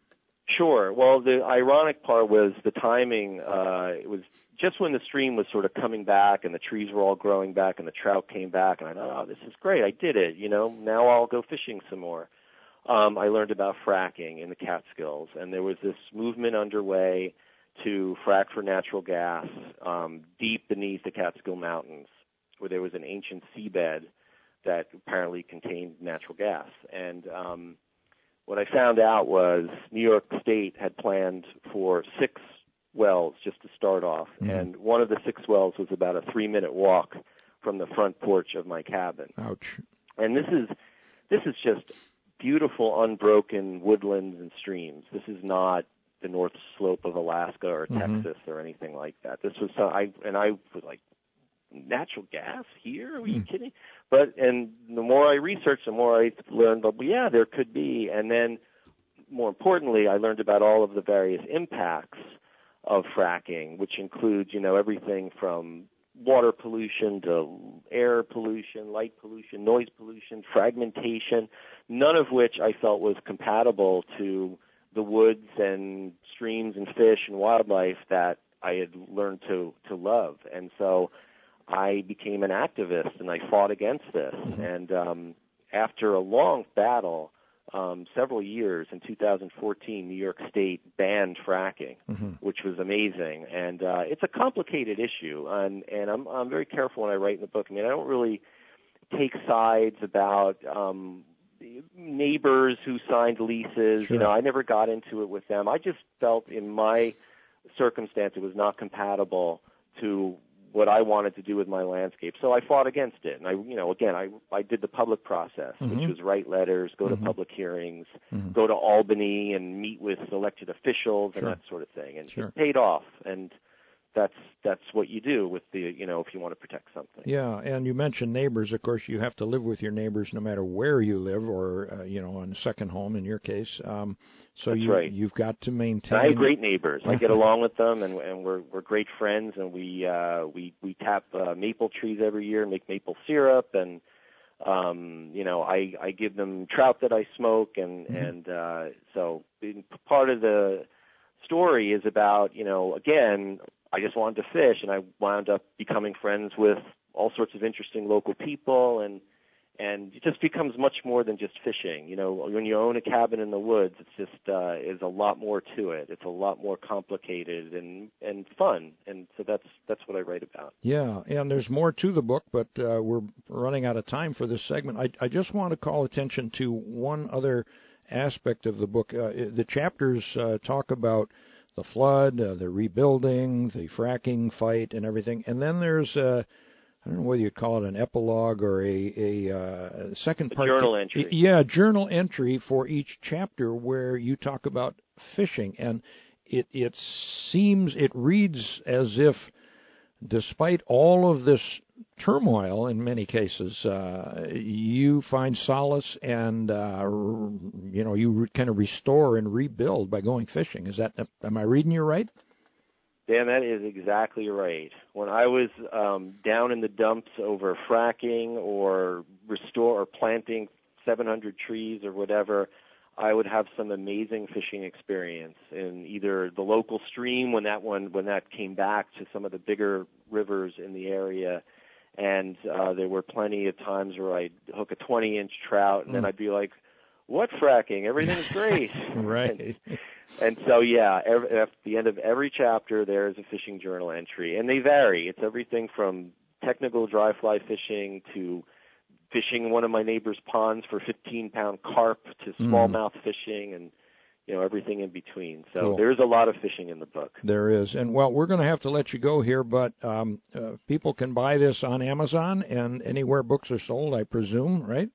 Sure. Well, the ironic part was the timing. Uh, it was just when the stream was sort of coming back and the trees were all growing back and the trout came back, and I thought, oh, this is great. I did it. You know, now I'll go fishing some more. Um, I learned about fracking in the Catskills, and there was this movement underway to frack for natural gas um, deep beneath the Catskill Mountains, where there was an ancient seabed that apparently contained natural gas. And um, what I found out was New York State had planned for six wells just to start off, mm-hmm. and one of the six wells was about a three-minute walk from the front porch of my cabin. Ouch! And this is this is just beautiful, unbroken woodlands and streams. This is not the North Slope of Alaska or mm-hmm. Texas or anything like that. This was so I and I was like, natural gas here? Are you mm. kidding? But and the more I researched, the more I learned. Well, yeah, there could be, and then more importantly, I learned about all of the various impacts of fracking, which includes, you know, everything from water pollution to air pollution, light pollution, noise pollution, fragmentation, none of which I felt was compatible to the woods and streams and fish and wildlife that I had learned to, to love. And so I became an activist and I fought against this. Mm-hmm. And um, after a long battle, Um, several years, in two thousand fourteen, New York State banned fracking, mm-hmm. which was amazing. And uh, it's a complicated issue, and, and I'm, I'm very careful when I write in the book. I mean, I don't really take sides about um, neighbors who signed leases. Sure. You know, I never got into it with them. I just felt in my circumstance it was not compatible to what I wanted to do with my landscape. So I fought against it. And I, you know, again, I, I did the public process, mm-hmm. which was write letters, go mm-hmm. to public hearings, mm-hmm. go to Albany and meet with elected officials sure. and that sort of thing. And sure. it paid off. And that's that's what you do with the, you know, if you want to protect something. Yeah, and you mentioned neighbors. Of course, you have to live with your neighbors no matter where you live, or uh, you know, on a second home in your case. Um, so that's you right. you've got to maintain. And I have great neighbors. I get along with them, and, and we're we're great friends. And we uh, we we tap uh, maple trees every year, and make maple syrup, and um, you know, I I give them trout that I smoke, and mm-hmm. and uh, so part of the story is about, you know, again, I just wanted to fish, and I wound up becoming friends with all sorts of interesting local people, and and it just becomes much more than just fishing. You know, when you own a cabin in the woods, it's just uh, is a lot more to it. It's a lot more complicated and and fun, and so that's that's what I write about. Yeah, and there's more to the book, but uh, we're running out of time for this segment. I I just want to call attention to one other aspect of the book. Uh, the chapters uh, talk about the flood, uh, the rebuilding, the fracking fight, and everything. And then there's, uh, I don't know whether you'd call it an epilogue or a, a uh, second a part. journal entry. Yeah, journal entry for each chapter where you talk about fishing. And it, it seems, it reads as if despite all of this turmoil in many cases, uh, you find solace and, uh, you know, you re- kind of restore and rebuild by going fishing. Is that, am I reading you right? Dan, that is exactly right. When I was um, down in the dumps over fracking or restore or planting seven hundred trees or whatever, I would have some amazing fishing experience in either the local stream when that one when that came back to some of the bigger rivers in the area. And uh, there were plenty of times where I'd hook a twenty-inch trout, and mm. then I'd be like, what fracking? Everything's great. Right. And, and so, yeah, every, at the end of every chapter, there's a fishing journal entry. And they vary. It's everything from technical dry fly fishing to fishing one of my neighbor's ponds for fifteen-pound carp to smallmouth mm. fishing and, you know, everything in between. So cool. There's a lot of fishing in the book. There is. And, well, we're going to have to let you go here, but um, uh, people can buy this on Amazon and anywhere books are sold, I presume, right?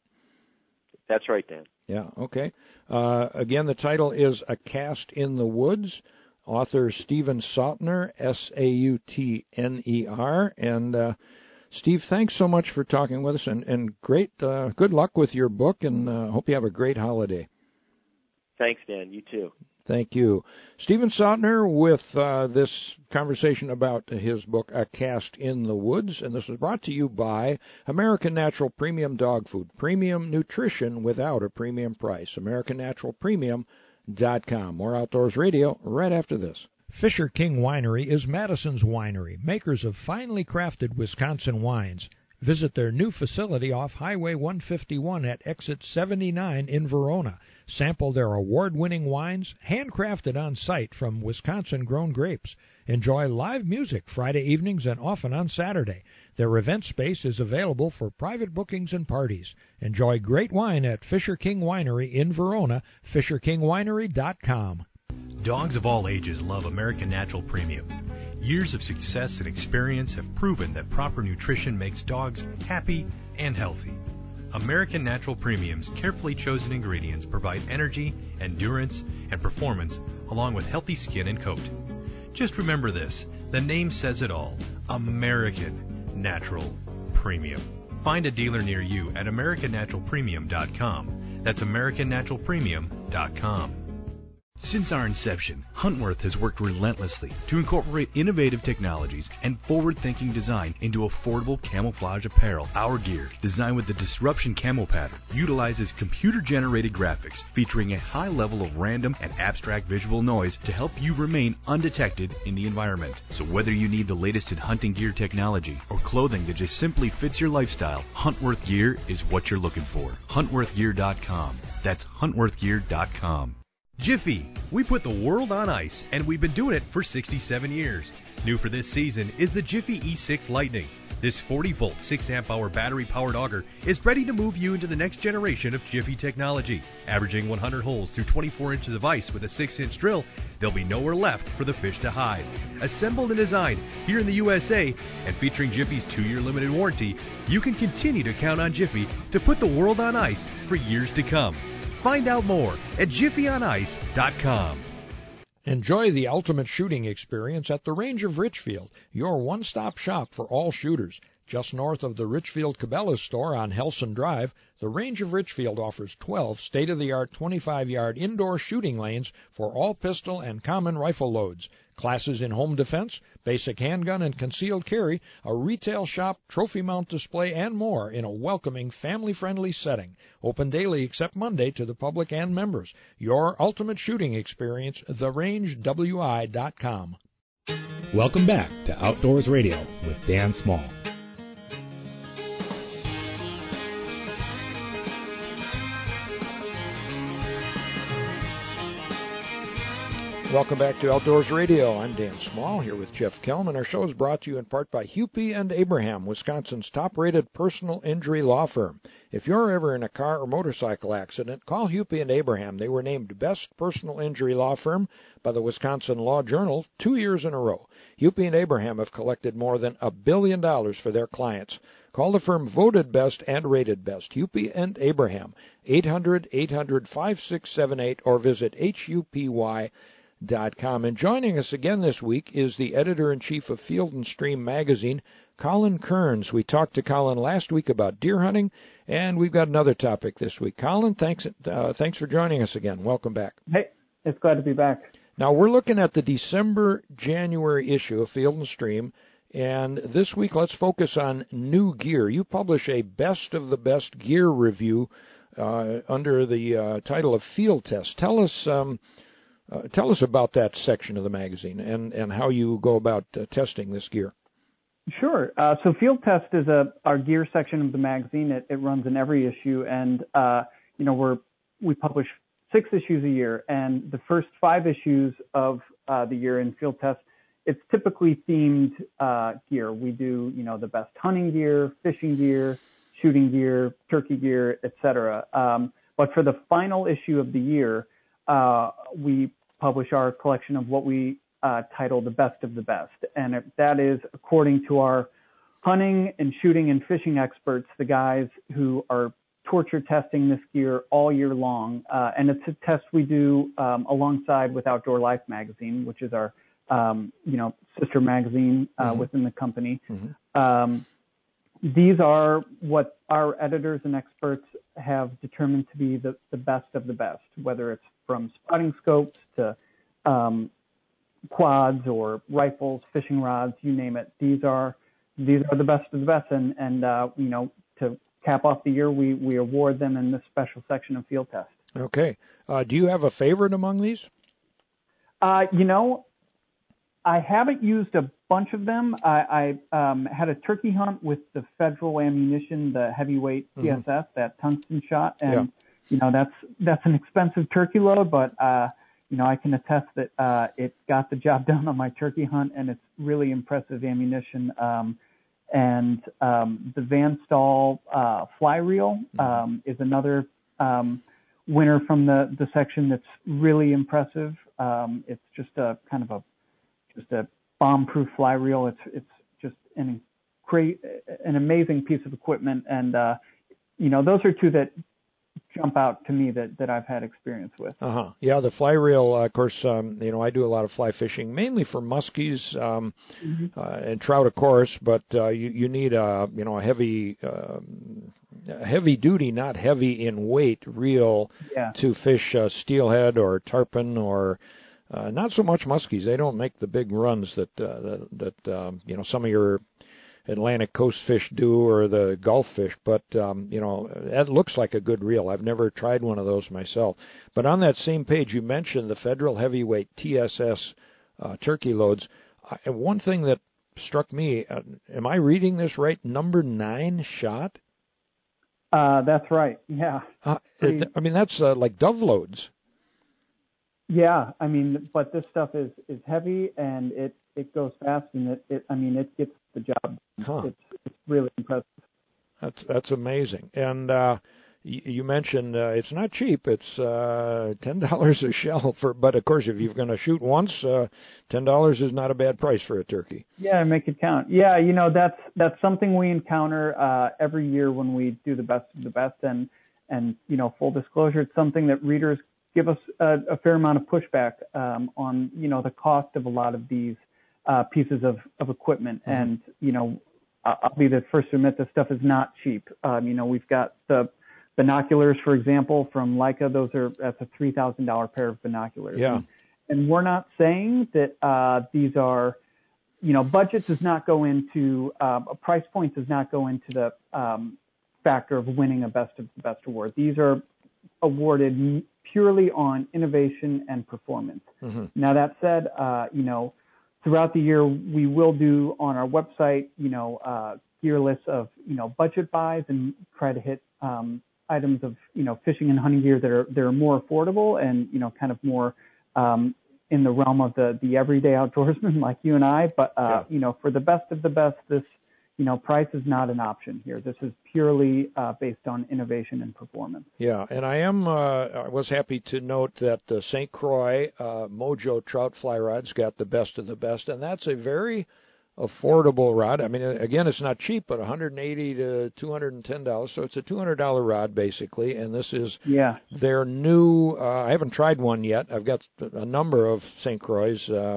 That's right, Dan. Yeah, okay. Uh, again, the title is A Cast in the Woods. Author Stephen Sautner, S A U T N E R. And, uh, Steve, thanks so much for talking with us, and, and great, uh, good luck with your book, and uh, hope you have a great holiday. Thanks, Dan. You too. Thank you. Stephen Sautner with uh, this conversation about his book, A Cast in the Woods, and this was brought to you by American Natural Premium Dog Food. Premium nutrition without a premium price. American Natural Premium dot com. More Outdoors Radio right after this. Fisher King Winery is Madison's winery, makers of finely crafted Wisconsin wines. Visit their new facility off Highway one fifty-one at exit seventy-nine in Verona. Sample their award-winning wines, handcrafted on site from Wisconsin-grown grapes. Enjoy live music Friday evenings and often on Saturday. Their event space is available for private bookings and parties. Enjoy great wine at Fisher King Winery in Verona, Fisher King Winery dot com. Dogs of all ages love American Natural Premium. Years of success and experience have proven that proper nutrition makes dogs happy and healthy. American Natural Premium's carefully chosen ingredients provide energy, endurance, and performance along with healthy skin and coat. Just remember this, the name says it all, American Natural Premium. Find a dealer near you at American Natural Premium dot com. That's American Natural Premium dot com. Since our inception, Huntworth has worked relentlessly to incorporate innovative technologies and forward-thinking design into affordable camouflage apparel. Our gear, designed with the Disruption Camo pattern, utilizes computer-generated graphics featuring a high level of random and abstract visual noise to help you remain undetected in the environment. So whether you need the latest in hunting gear technology or clothing that just simply fits your lifestyle, Huntworth gear is what you're looking for. Huntworth gear dot com. That's Huntworth gear dot com. Jiffy, we put the world on ice, and we've been doing it for sixty-seven years. New for this season is the Jiffy E six Lightning. This forty volt, six amp hour battery-powered auger is ready to move you into the next generation of Jiffy technology. Averaging one hundred holes through twenty-four inches of ice with a six inch drill, there'll be nowhere left for the fish to hide. Assembled and designed here in the U S A, and featuring Jiffy's two year limited warranty, you can continue to count on Jiffy to put the world on ice for years to come. Find out more at jiffy on ice dot com. Enjoy the ultimate shooting experience at the Range of Richfield, your one-stop shop for all shooters. Just north of the Richfield Cabela's store on Helson Drive, the Range of Richfield offers twelve state-of-the-art twenty-five yard indoor shooting lanes for all pistol and common rifle loads, classes in home defense, basic handgun and concealed carry, a retail shop, trophy mount display, and more in a welcoming, family-friendly setting. Open daily except Monday to the public and members. Your ultimate shooting experience, the range w i dot com. Welcome back to Outdoors Radio with Dan Small. Welcome back to Outdoors Radio. I'm Dan Small here with Jeff Kelman. Our show is brought to you in part by Hupy and Abraham, Wisconsin's top-rated personal injury law firm. If you're ever in a car or motorcycle accident, call Hupy and Abraham. They were named Best Personal Injury Law Firm by the Wisconsin Law Journal two years in a row. Hupy and Abraham have collected more than a billion dollars for their clients. Call the firm voted best and rated best, Hupy and Abraham, eight hundred, eight hundred, five six seven eight, or visit H U P Y dot com. And joining us again this week is the editor-in-chief of Field and Stream magazine, Colin Kearns. We talked to Colin last week about deer hunting, and we've got another topic this week. Colin, thanks uh, thanks for joining us again. Welcome back. Hey, it's glad to be back. Now, we're looking at the December-January issue of Field and Stream, and this week let's focus on new gear. You publish a best of the best gear review uh, under the uh, title of Field Test. Tell us um, uh, tell us about that section of the magazine and, and how you go about uh, testing this gear. Sure. Uh, so Field Test is a our gear section of the magazine. It, it runs in every issue, and uh, you know we're we publish six issues a year, and the first five issues of uh, the year in Field Test, it's typically themed uh, gear. We do you know the best hunting gear, fishing gear, shooting gear, turkey gear, et cetera. Um, but for the final issue of the year, uh, we publish our collection of what we Uh, titled The Best of the Best. And it, that is according to our hunting and shooting and fishing experts, the guys who are torture testing this gear all year long. Uh, and it's a test we do um, alongside with Outdoor Life magazine, which is our, um, you know, sister magazine uh, mm-hmm. within the company. Mm-hmm. Um, these are what our editors and experts have determined to be the, the best of the best, whether it's from spotting scopes to um, quads or rifles, fishing rods, you name it. These are these are the best of the best, and and uh, you know to cap off the year, we we award them in this special section of Field Test. Okay. Uh, do you have a favorite among these? Uh, you know, I haven't used a bunch of them. I, I um, had a turkey hunt with the Federal Ammunition, the heavyweight T S S, mm-hmm. that tungsten shot, and yeah. you know that's that's an expensive turkey load, but uh, you know, I can attest that uh, it got the job done on my turkey hunt, and it's really impressive ammunition. Um, and um, the Van Staal uh, fly reel um, is another um, winner from the, the section that's really impressive. Um, it's just a kind of a just a bomb-proof fly reel. It's it's just an great, an amazing piece of equipment, and uh, you know, those are two that jump out to me that, that I've had experience with. Uh-huh. Yeah, the fly reel, uh, of course, um, you know, I do a lot of fly fishing, mainly for muskies um, mm-hmm. uh, and trout, of course, but uh, you, you need a, you know, a heavy, um, heavy duty, not heavy in weight reel yeah. to fish uh, steelhead or tarpon or uh, not so much muskies. They don't make the big runs that, uh, that, that um, you know, some of your Atlantic coast fish do or the Gulf fish, but, um, you know, that looks like a good reel. I've never tried one of those myself. But on that same page, you mentioned the Federal Heavyweight T S S uh, turkey loads. Uh, one thing that struck me, uh, am I reading this right, number nine shot? Uh, that's right, yeah. Uh, I mean, that's uh, like dove loads. Yeah, I mean, but this stuff is, is heavy and it, it goes fast and it, it I mean, it gets the job. Huh. It's it's really impressive. That's that's amazing. And uh, you, you mentioned uh, it's not cheap. It's uh, ten dollars a shell for, but of course, if you're going to shoot once, uh, ten dollars is not a bad price for a turkey. Yeah, make it count. Yeah, you know that's that's something we encounter uh, every year when we do the best of the best. And and you know, full disclosure, it's something that readers give us a, a fair amount of pushback um, on. You know, the cost of a lot of these uh, pieces of of equipment. Mm-hmm. And you know, I'll be the first to admit this stuff is not cheap. Um, you know, we've got the binoculars, for example, from Leica. Those are that's a three thousand dollar pair of binoculars. Yeah. And, and we're not saying that uh, these are, you know, budget does not go into uh, a price point does not go into the um, factor of winning a best of the best award. These are awarded purely on innovation and performance. Mm-hmm. Now that said, uh, you know, throughout the year we will do on our website, you know, uh, gear lists of you know budget buys and try to hit um, items of you know fishing and hunting gear that are that are more affordable and you know kind of more um, in the realm of the the everyday outdoorsman like you and I. But uh, yeah. you know, for the best of the best, this you know price is not an option here. This is purely uh, based on innovation and performance. Yeah, and I am uh, I was happy to note that the Saint Croix uh, Mojo trout fly rod's got the best of the best, and that's a very affordable rod. I mean, again, it's not cheap, but one hundred eighty to two hundred ten dollars. So it's a two hundred dollar rod basically, and this is yeah. their new. Uh, I haven't tried one yet. I've got a number of Saint Croix. Uh,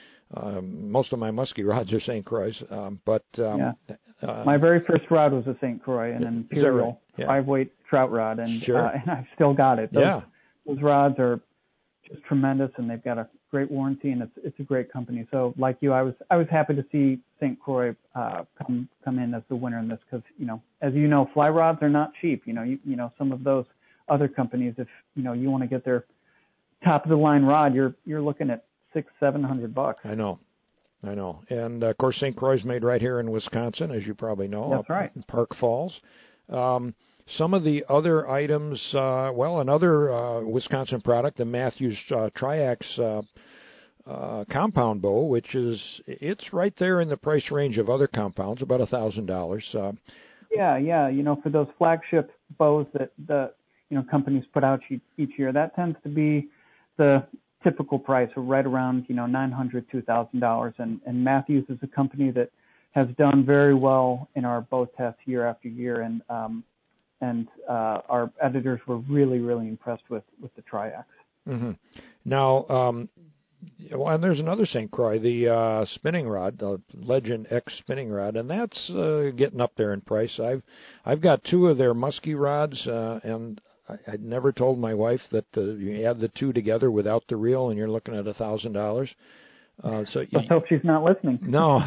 um, most of my musky rods are Saint Croix, um, but um, yeah. uh, my very first rod was a Saint Croix, an Imperial right? yeah. five weight trout rod, and sure. uh, and I've still got it. Those, yeah, those rods are just tremendous, and they've got a great warranty, and it's it's a great company. So, like you, I was I was happy to see Saint Croix uh, come come in as the winner in this because you know, as you know, fly rods are not cheap. You know, you you know some of those other companies, if you know you want to get their top of the line rod, you're you're looking at six seven hundred bucks. I know, I know, and uh, of course Saint Croix is made right here in Wisconsin, as you probably know. That's right. In Park Falls. Um, Some of the other items, uh, well, another uh, Wisconsin product, the Matthews uh, Triax uh, uh, compound bow, which is, it's right there in the price range of other compounds, about one thousand dollars. Uh, yeah, yeah. You know, for those flagship bows that the, you know, companies put out each, each year, that tends to be the typical price, of right around, you know, nine hundred dollars, two thousand dollars. And, and Matthews is a company that has done very well in our bow tests year after year. And, um, And uh, our editors were really, really impressed with, with the Triax. Mm-hmm. Now, um, well, and there's another Saint Croix, the uh, spinning rod, the Legend X spinning rod, and that's uh, getting up there in price. I've I've got two of their musky rods, uh, and I, I'd never told my wife that the, you add the two together without the reel, and you're looking at a thousand dollars. Uh, so Let's hope she's not listening. No,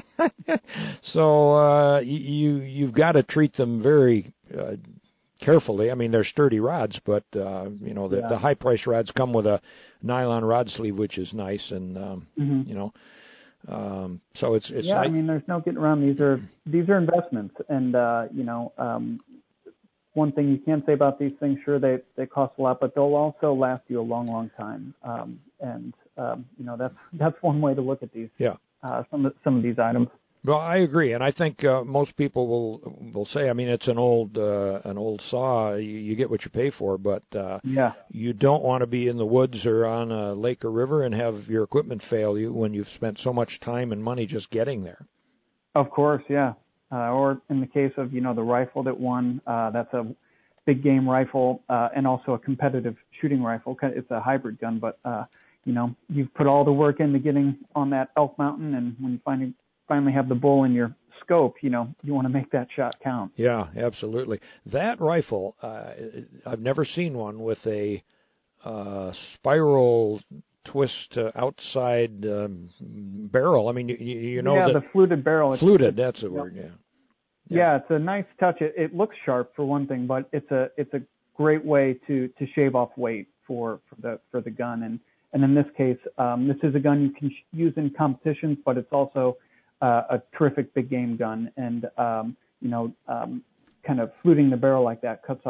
so uh, you you've got to treat them very uh, carefully. I mean, they're sturdy rods, but uh, you know the, yeah. the high price rods come with a nylon rod sleeve, which is nice, and um, mm-hmm. you know, um, so it's it's. Yeah, nice. I mean, there's no getting around. These are these are investments, and uh, you know, um, one thing you can say about these things, sure, they they cost a lot, but they'll also last you a long, long time, um, and Um, you know, that's that's one way to look at these. Yeah. Uh, some of some of these items. Well, I agree, and I think uh, most people will will say, I mean, it's an old uh, an old saw. You, you get what you pay for, but uh, yeah, you don't want to be in the woods or on a lake or river and have your equipment fail you when you've spent so much time and money just getting there. Of course, yeah. Uh, or in the case of you know the rifle that won, uh, that's a big game rifle uh, and also a competitive shooting rifle. It's a hybrid gun, but uh, you know, you've put all the work into getting on that elk mountain, and when you finally finally have the bull in your scope, you know, you want to make that shot count. Yeah, absolutely. That rifle, uh, I've never seen one with a uh, spiral twist uh, outside um, barrel. I mean, you, you know, yeah, that the fluted barrel. Fluted, that's the yeah. word. Yeah. yeah. Yeah, it's a nice touch. It, it looks sharp for one thing, but it's a it's a great way to to shave off weight for for the for the gun. And And in this case, um, this is a gun you can sh- use in competitions, but it's also uh, a terrific big game gun. And, um, you know, um, kind of fluting the barrel like that cuts off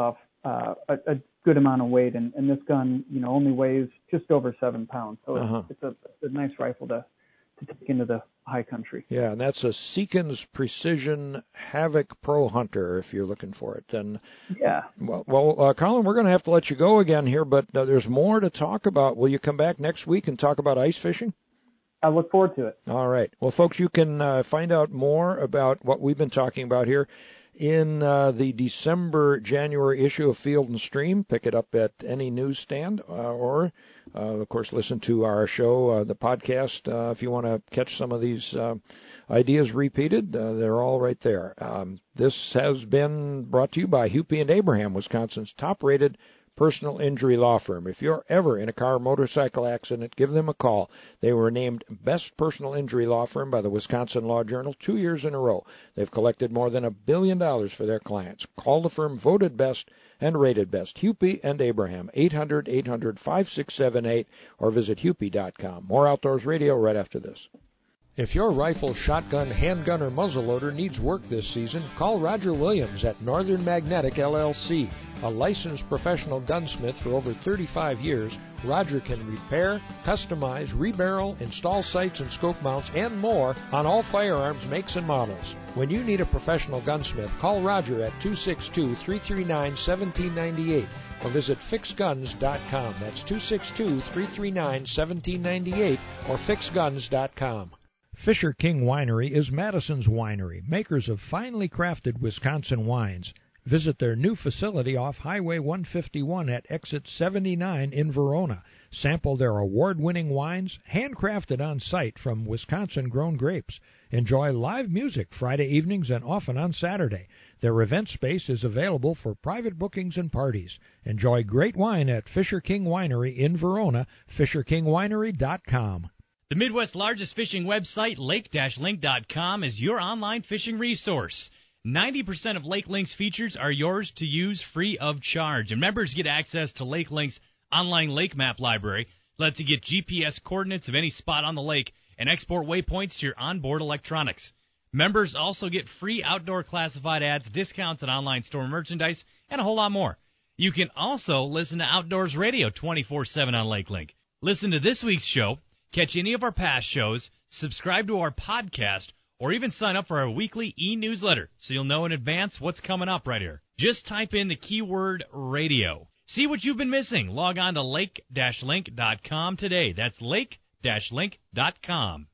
uh, a, a good amount of weight, and, and this gun, you know, only weighs just over seven pounds. So uh-huh. it's, it's, a, it's a nice rifle to, to take into the high country. Yeah, and that's a Seekins Precision Havoc Pro Hunter if you're looking for it. And yeah. Well, well uh, Colin, we're going to have to let you go again here, but uh, there's more to talk about. Will you come back next week and talk about ice fishing? I look forward to it. All right. Well, folks, you can uh, find out more about what we've been talking about here in uh, the December, January issue of Field and Stream. Pick it up at any newsstand uh, or, uh, of course, listen to our show, uh, the podcast. Uh, if you want to catch some of these uh, ideas repeated, uh, they're all right there. Um, this has been brought to you by Hupy and Abraham, Wisconsin's top-rated personal injury law firm. If you're ever in a car or motorcycle accident, give them a call. They were named Best Personal Injury Law Firm by the Wisconsin Law Journal two years in a row. They've collected more than a billion dollars for their clients. Call the firm voted best and rated best. Hupy and Abraham, eight hundred, eight hundred, five six seven eight, or visit hupy dot com. More Outdoors Radio right after this. If your rifle, shotgun, handgun, or muzzleloader needs work this season, call Roger Williams at Northern Magnetic L L C. A licensed professional gunsmith for over thirty-five years, Roger can repair, customize, rebarrel, install sights and scope mounts, and more on all firearms makes and models. When you need a professional gunsmith, call Roger at two six two, three three nine, one seven nine eight or visit fix guns dot com. That's two six two, three three nine, one seven nine eight or fix guns dot com. Fisher King Winery is Madison's winery, makers of finely crafted Wisconsin wines. Visit their new facility off Highway one fifty-one at exit seventy-nine in Verona. Sample their award-winning wines, handcrafted on site from Wisconsin-grown grapes. Enjoy live music Friday evenings and often on Saturday. Their event space is available for private bookings and parties. Enjoy great wine at Fisher King Winery in Verona, fisher king winery dot com. The Midwest's largest fishing website, lake dash link dot com, is your online fishing resource. ninety percent of Lake Link's features are yours to use free of charge. And members get access to Lake Link's online lake map library. Lets you get G P S coordinates of any spot on the lake and export waypoints to your onboard electronics. Members also get free outdoor classified ads, discounts on online store merchandise, and a whole lot more. You can also listen to Outdoors Radio twenty-four seven on Lake Link. Listen to this week's show, catch any of our past shows, subscribe to our podcast, or even sign up for our weekly e-newsletter so you'll know in advance what's coming up right here. Just type in the keyword radio. See what you've been missing. Log on to lake dash link dot com today. That's lake dash link dot com.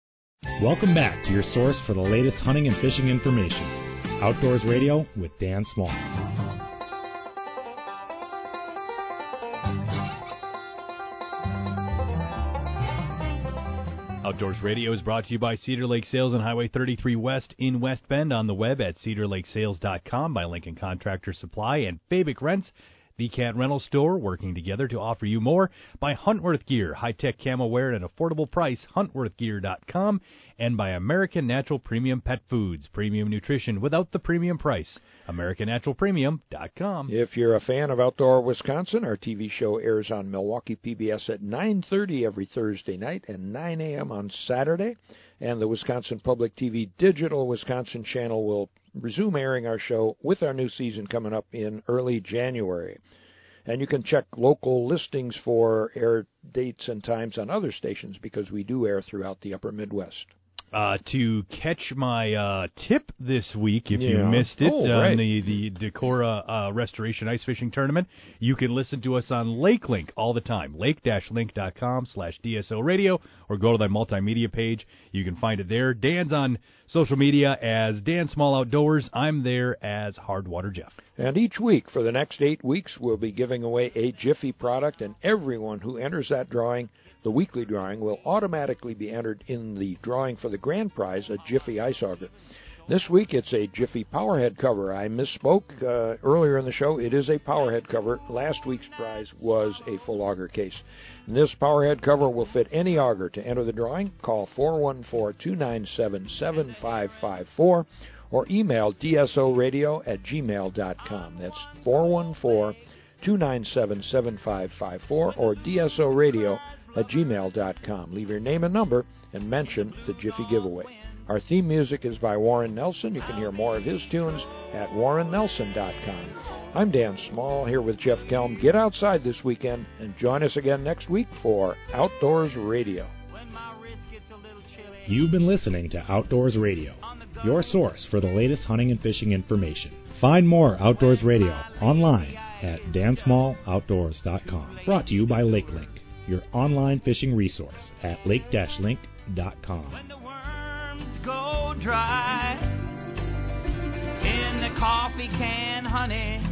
Welcome back to your source for the latest hunting and fishing information. Outdoors Radio with Dan Small. Outdoors Radio is brought to you by Cedar Lake Sales on Highway thirty-three West in West Bend, on the web at cedar lake sales dot com, by Lincoln Contractor Supply and Fabic Rents, the Cat Rental Store, working together to offer you more, by Huntworth Gear, high-tech camo wear at an affordable price, huntworth gear dot com, and by American Natural Premium Pet Foods, premium nutrition without the premium price, american natural premium dot com. If you're a fan of Outdoor Wisconsin, our T V show airs on Milwaukee P B S at nine thirty every Thursday night and nine a.m. on Saturday. And the Wisconsin Public T V Digital Wisconsin channel will resume airing our show with our new season coming up in early January. And you can check local listings for air dates and times on other stations because we do air throughout the upper Midwest. Uh, to catch my uh, tip this week, if yeah. you missed it, oh, on right. the, the Decorah uh, Restoration Ice Fishing Tournament, you can listen to us on Lake Link all the time, lake dash link dot com slash D S O radio, or go to the multimedia page. You can find it there. Dan's on social media as Dan Small Outdoors. I'm there as Hardwater Jeff. And each week for the next eight weeks, we'll be giving away a Jiffy product, and everyone who enters that drawing, the weekly drawing, will automatically be entered in the drawing for the grand prize, a Jiffy ice auger. This week, it's a Jiffy Powerhead cover. I misspoke uh, earlier in the show. It is a Powerhead cover. Last week's prize was a full auger case. And this Powerhead cover will fit any auger. To enter the drawing, call four one four, two nine seven, seven five five four or email d s o radio at gmail dot com. That's four one four, two nine seven, seven five five four or d s o radio at gmail dot com. Leave your name and number and mention the Jiffy giveaway. Our theme music is by Warren Nelson. You can hear more of his tunes at warren nelson dot com. I'm Dan Small here with Jeff Kelm. Get outside this weekend and join us again next week for Outdoors Radio. You've been listening to Outdoors Radio, your source for the latest hunting and fishing information. Find more Outdoors Radio online at dan small outdoors dot com. Brought to you by LakeLink, your online fishing resource at lake dash link dot com. When the worms go dry in the coffee can, honey,